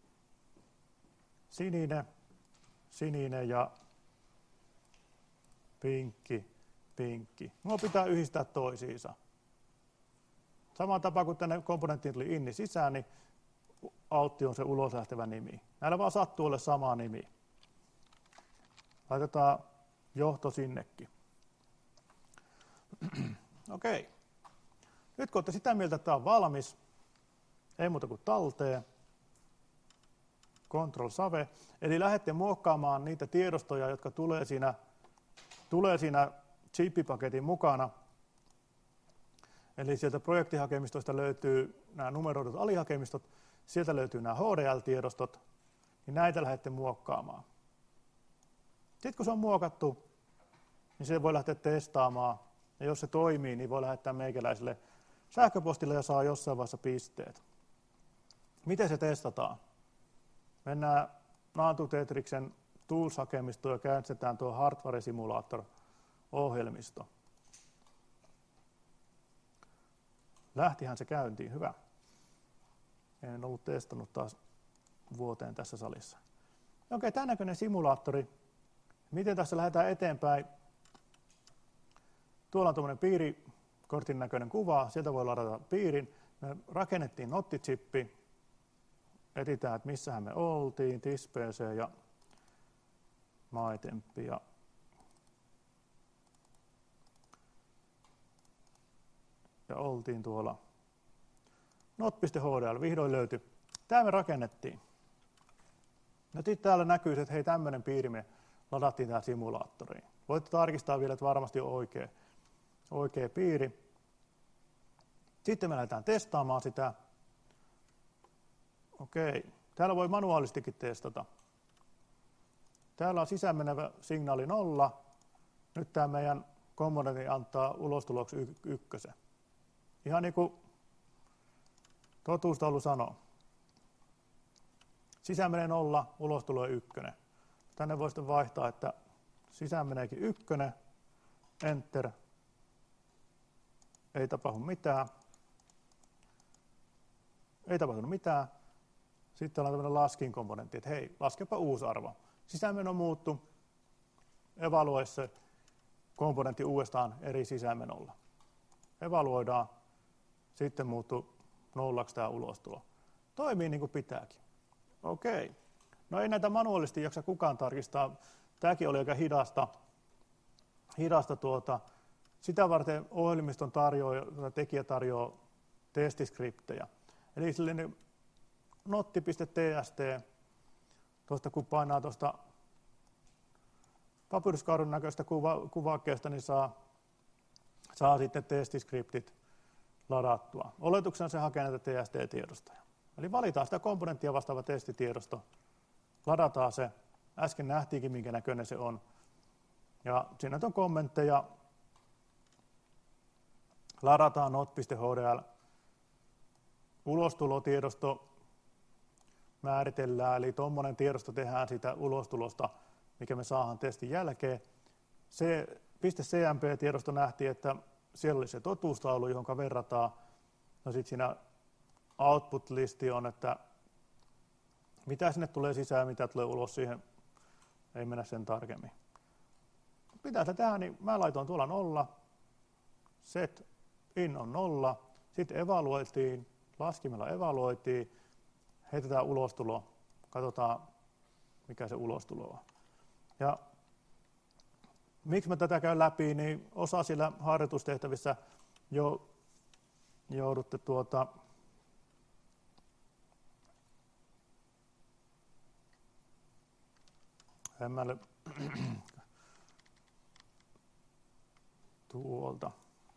sininen, sininen ja pinkki, pinkki. Nuo pitää yhdistää toisiinsa. Samaan tapaan kuin tänne komponenttiin tuli inni sisään, niin outti on se ulos lähtevä nimi. Näillä vaan sattuu olla sama nimi. Laitetaan johto sinnekin. Okei. Nyt kun olette sitä mieltä, että tämä on valmis, ei muuta kuin talteen. Control Save. Eli lähdette muokkaamaan niitä tiedostoja, jotka tulee siinä, tulee siinä chippipaketin mukana. Eli sieltä projektihakemistoista löytyy nämä numeroidut alihakemistot, sieltä löytyy nämä H D L-tiedostot, niin näitä lähdette muokkaamaan. Sitten kun se on muokattu, niin se voi lähteä testaamaan. Ja jos se toimii, niin voi lähettää meikäläiselle sähköpostille ja saa jossain vaiheessa pisteet. Miten se testataan? Mennään Naantu-Tetriksen Tools-hakemistoon ja käynnistetään tuo Hardware Simulator-ohjelmisto. Lähtihän se käyntiin, hyvä. En ollut testannut taas vuoteen tässä salissa. Okei, tämän näköinen simulaattori. Miten tässä lähdetään eteenpäin? Tuolla on tuommoinen piirikortin näköinen kuva, sieltä voi ladata piirin. Me rakennettiin nottichippi, etsitään, että missähän me oltiin, TIS-PC ja MyTempi ja ja oltiin tuolla not.hdl, vihdoin löytyi. Tämä me rakennettiin. No sitten täällä näkyy, että hei, tämmöinen piiri me ladattiin tähän simulaattoriin. Voitte tarkistaa vielä, että varmasti on oikea, oikea piiri. Sitten me lähdetään testaamaan sitä. Okei, täällä voi manuaalistikin testata. Täällä on sisäänmenevä signaali nolla. Nyt tämä meidän komponentti antaa ulostuloksi y- ykkösen. Ihan niin kuin totuustaulu sanoo. Sisään menee nolla, ulos tulee ykkönen. Tänne voi sitten vaihtaa, että sisään meneekin ykkönen, enter, ei tapahdu mitään. Ei tapahtunut mitään. Sitten on tämmöinen laskin-komponentti, että hei, laskepa uusi arvo. Sisäänmeno muuttu, evaluoi se komponentti uudestaan eri sisäänmenolla. Evaluoidaan, sitten muuttuu nollaksi tämä ulostulo. Toimii niin kuin pitääkin. Okei. No ei näitä manuaalisesti jaksa kukaan tarkistaa. Tämäkin oli aika hidasta. hidasta tuota. Sitä varten ohjelmiston tarjoaa, tekijä tarjoaa testiskriptejä. Eli sellainen notti.tst, tuosta kun painaa tuosta papyruskaarun näköistä kuva, kuvakkeesta, niin saa, saa sitten testiskriptit ladattua. Oletuksena se hakee näitä T S T-tiedostoja. Eli valitaan sitä komponenttia vastaava testitiedosto, ladataan se, äsken nähtiinkin minkä näköinen se on, ja siinä on kommentteja, ladataan not.hdl, ulostulotiedosto määritellään, eli tuommoinen tiedosto tehdään siitä ulostulosta, mikä me saadaan testin jälkeen. Se .cmp-tiedosto nähtiin, että siellä oli se totuustaulu, johon verrataan. No sitten siinä output-listi on, että mitä sinne tulee sisään, mitä tulee ulos, siihen ei mennä sen tarkemmin. Mitä se tehdään, niin mä laitoin tuolla nolla, set in on nolla, sitten evaluoitiin, laskimella evaluoitiin, heitetään ulostulo, katsotaan mikä se ulostulo on. Ja miksi mä tätä käyn läpi, niin osa siellä harjoitustehtävissä jo joudutte tuota hämmälle tuolta.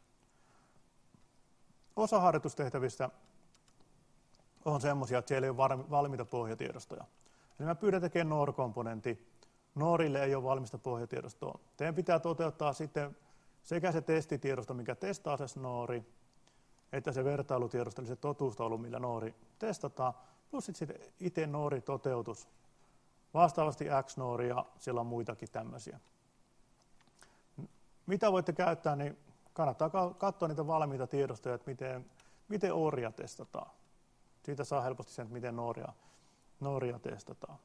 Osa harjoitustehtävistä on semmoisia, että siellä ei ole valmiita pohjatiedostoja. Eli mä pyydän tekemään N O R-komponentti. N O Rille ei ole valmista pohjatiedostoa. Teidän pitää toteuttaa sitten sekä se testitiedosto, mikä testaa se snori, että se vertailutiedosto, eli se totuustaulu, millä Noori testataan, plus sitten itse Noori toteutus. Vastaavasti X-Noori ja siellä on muitakin tämmöisiä. Mitä voitte käyttää, niin kannattaa katsoa niitä valmiita tiedostoja, että miten, miten Ooria testataan. Siitä saa helposti sen, että miten Nooria, Nooria testataan.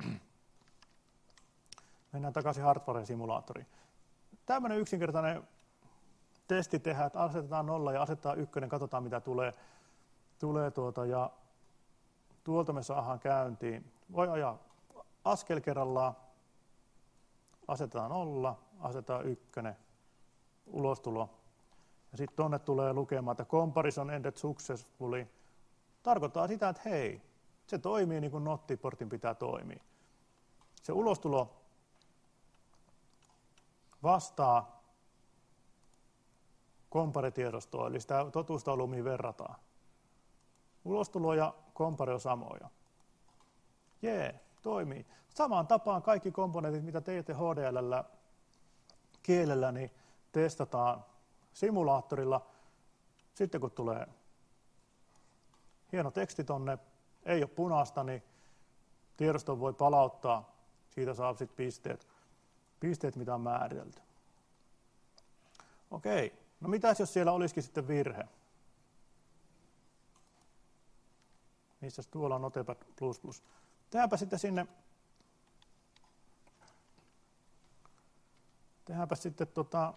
Mennään takaisin hardware-simulaattoriin. Tämmöinen yksinkertainen testi tehdään, että asetetaan nolla ja asetetaan ykkönen, katsotaan mitä tulee. tulee tuota, ja tuolta me saadaan käyntiin. Voi ajaa askel kerrallaan, asetetaan nolla, asetetaan ykkönen, ulostulo. Ja sitten tuonne tulee lukemaan, että comparison ended successfully. Tarkoittaa sitä, että hei, se toimii niin kuin nottiportin pitää toimia. Se ulostulo vastaa compare-tiedostoa, eli sitä totuustaulua, mihin verrataan. Ulostulo ja compare on samoja. Jee, toimii. Samaan tapaan kaikki komponentit, mitä teette H D L:llä kielellä, niin testataan simulaattorilla. Sitten kun tulee hieno teksti tonne, ei ole punaista, niin tiedoston voi palauttaa. Siitä saa sitten pisteet, pisteet, mitä on määritelty. Okei, no mitäs jos siellä olisikin sitten virhe? Missäs tuolla on Notepad plus plus? Tehdäänpä sitten sinne, tehdäänpä sitten tota,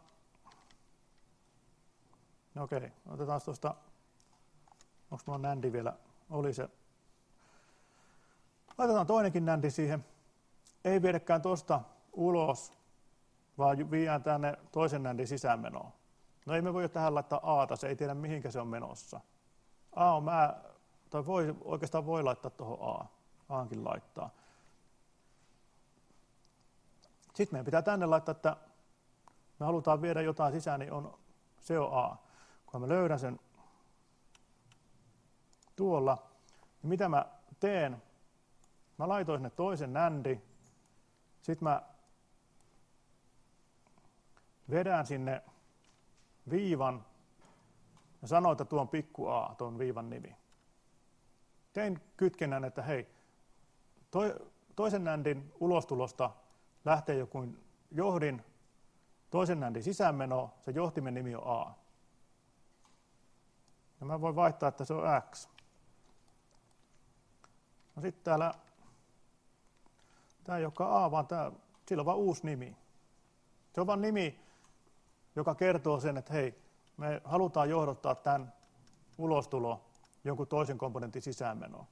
no okei, otetaan tuosta, onko mulla nändi vielä, oli se. Laitetaan toinenkin nändi siihen, ei viedäkään tuosta ulos, vaan viedään tänne toisen nändin sisäänmenoon. No ei me voi tähän laittaa A:ta, se ei tiedä mihinkä se on menossa. A on mä, tai voi, oikeastaan voi laittaa tuohon A, Aankin laittaa. Sitten meidän pitää tänne laittaa, että me halutaan viedä jotain sisään, niin on, se on A. Kun mä löydän sen tuolla, niin mitä mä teen? Mä laitoin sinne toisen nändi, sitten mä vedän sinne viivan ja sanoin, että tuo on pikku a, tuon viivan nimi. Tein kytkennän, että hei, toi, toisen nändin ulostulosta lähtee joku johdin, toisen nändin sisäänmeno, se johtimen nimi on a. Ja mä voin vaihtaa, että se on x. No sitten täällä, tää ei olekaan a, vaan tää, sillä on vaan uusi nimi. Se on vaan nimi, joka kertoo sen, että hei, me halutaan johdottaa tämän ulostulo jonkun toisen komponentin sisäänmenoon.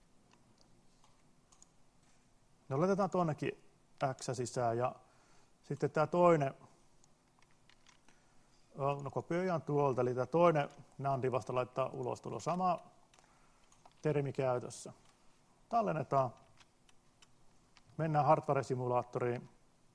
No laitetaan tuonnekin x sisään ja sitten tämä toinen, no kopioidaan tuolta, eli tämä toinen nandi vasta laittaa ulostulo. Sama termi käytössä. Tallennetaan, mennään hardware-simulaattoriin,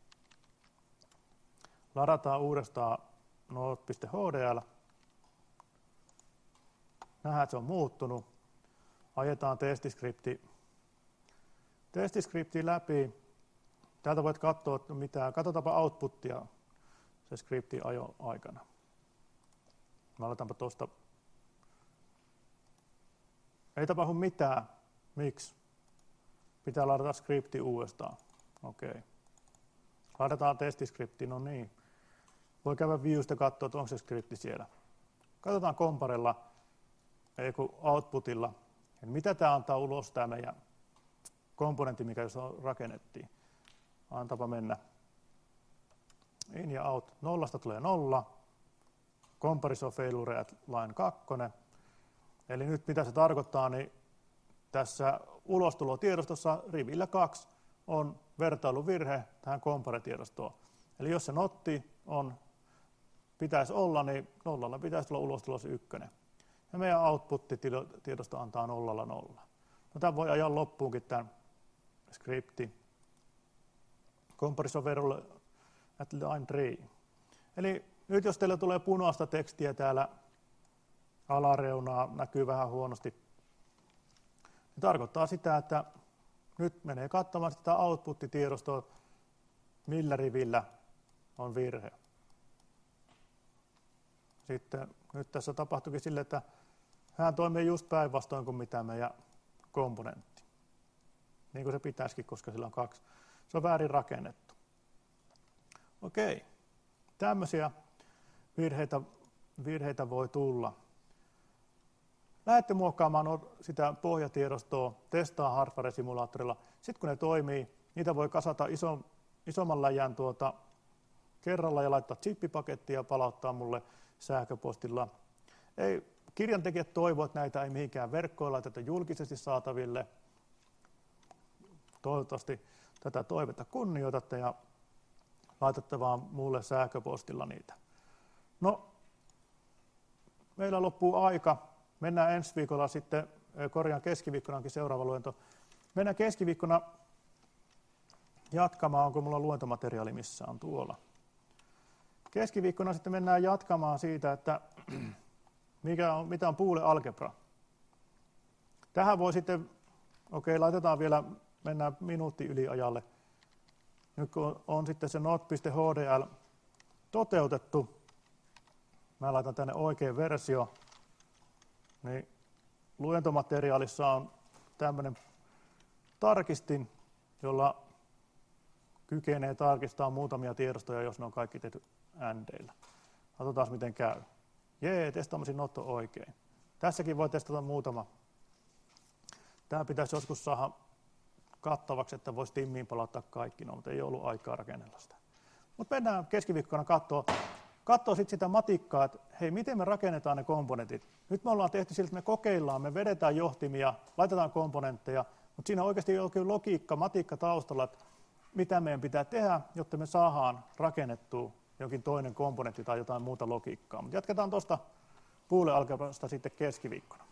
ladataan uudestaan node.hdl, nähdään, että se on muuttunut, ajetaan testiskripti, testiskripti läpi, täältä voit katsoa, että mitä, katsotaanpa outputtia se skripti ajo aikana. Mä aloitanpa tuosta, ei tapahdu mitään, miksi? Pitää ladata skripti uudestaan, okei. Okay. Ladataan testiskripti, no niin. Voi käydä viewstä katsoa, että onko se skripti siellä. Katsotaan comparella, ei kun outputilla, että mitä tämä antaa ulos tämä meidän komponentti, mikä jos rakennettiin. Antaapa mennä. In ja out. Nollasta tulee nolla. Comparison failure at line kaksi. Eli nyt mitä se tarkoittaa, niin tässä ulostulotiedostossa rivillä kaksi on vertailuvirhe tähän compare-tiedostoon. Eli jos se notti on, pitäisi olla, niin nollalla pitäisi tulla ulostulos ykkönen. Ja meidän output-tiedosto antaa nollalla nolla. No, tämän voi ajaa loppuunkin tämän skripti. Comparison failure at line three. Eli nyt jos teillä tulee punaista tekstiä täällä alareunaa, näkyy vähän huonosti, niin tarkoittaa sitä, että nyt menee katsomaan sitä output-tiedostoa, millä rivillä on virhe. sitten nyt tässä tapahtuikin sille, että hän toimii just päinvastoin kuin mitä meidän komponentti. Niin kuin se pitäisikin, koska sillä on kaksi. Se on väärin rakennettu. Okei, tämmöisiä virheitä, virheitä voi tulla. Lähdette muokkaamaan sitä pohjatiedostoa, testaa hardware-simulaattorilla. Sitten kun ne toimii, niitä voi kasata iso, isomman läjän tuota kerralla ja laittaa chippipakettia ja palauttaa mulle sähköpostilla. Ei, kirjantekijät toivovat, että näitä ei mihinkään verkkoon laiteta julkisesti saataville. Toivottavasti tätä toivetta kunnioitatte ja laitatte vaan mulle sähköpostilla niitä. No, meillä loppuu aika. Mennään ensi viikolla sitten, korjaan keskiviikkonakin seuraava luento. Mennään keskiviikkona jatkamaan, onko mulla luentomateriaali missään tuolla. Keskiviikkona sitten mennään jatkamaan siitä, että mikä on, mitä on Boole-algebra. Tähän voi sitten, okei, laitetaan vielä, mennään minuutti yli ajalle. Nyt kun on, on sitten se not.hdl toteutettu, mä laitan tänne oikein versio, niin luentomateriaalissa on tämmöinen tarkistin, jolla kykenee tarkistamaan muutamia tiedostoja, jos ne on kaikki tehtyändeillä. Katsotaan, miten käy. Jee, testaamisen not on oikein. Tässäkin voi testata muutama. Tämä pitäisi joskus saada kattavaksi, että voisi timmiin palauttaa kaikki, no, mutta ei ollut aikaa rakennella sitä. Mutta mennään keskiviikkona katsoa, katsoa sit sitä matikkaa, että hei, miten me rakennetaan ne komponentit. Nyt me ollaan tehty siltä, että me kokeillaan, me vedetään johtimia, laitetaan komponentteja, mutta siinä oikeasti on jokin logiikka, matikka taustalla, että mitä meidän pitää tehdä, jotta me saadaan rakennettua jokin toinen komponentti tai jotain muuta logiikkaa. Mutta jatketaan tuosta Boole-algebrasta sitten keskiviikkona.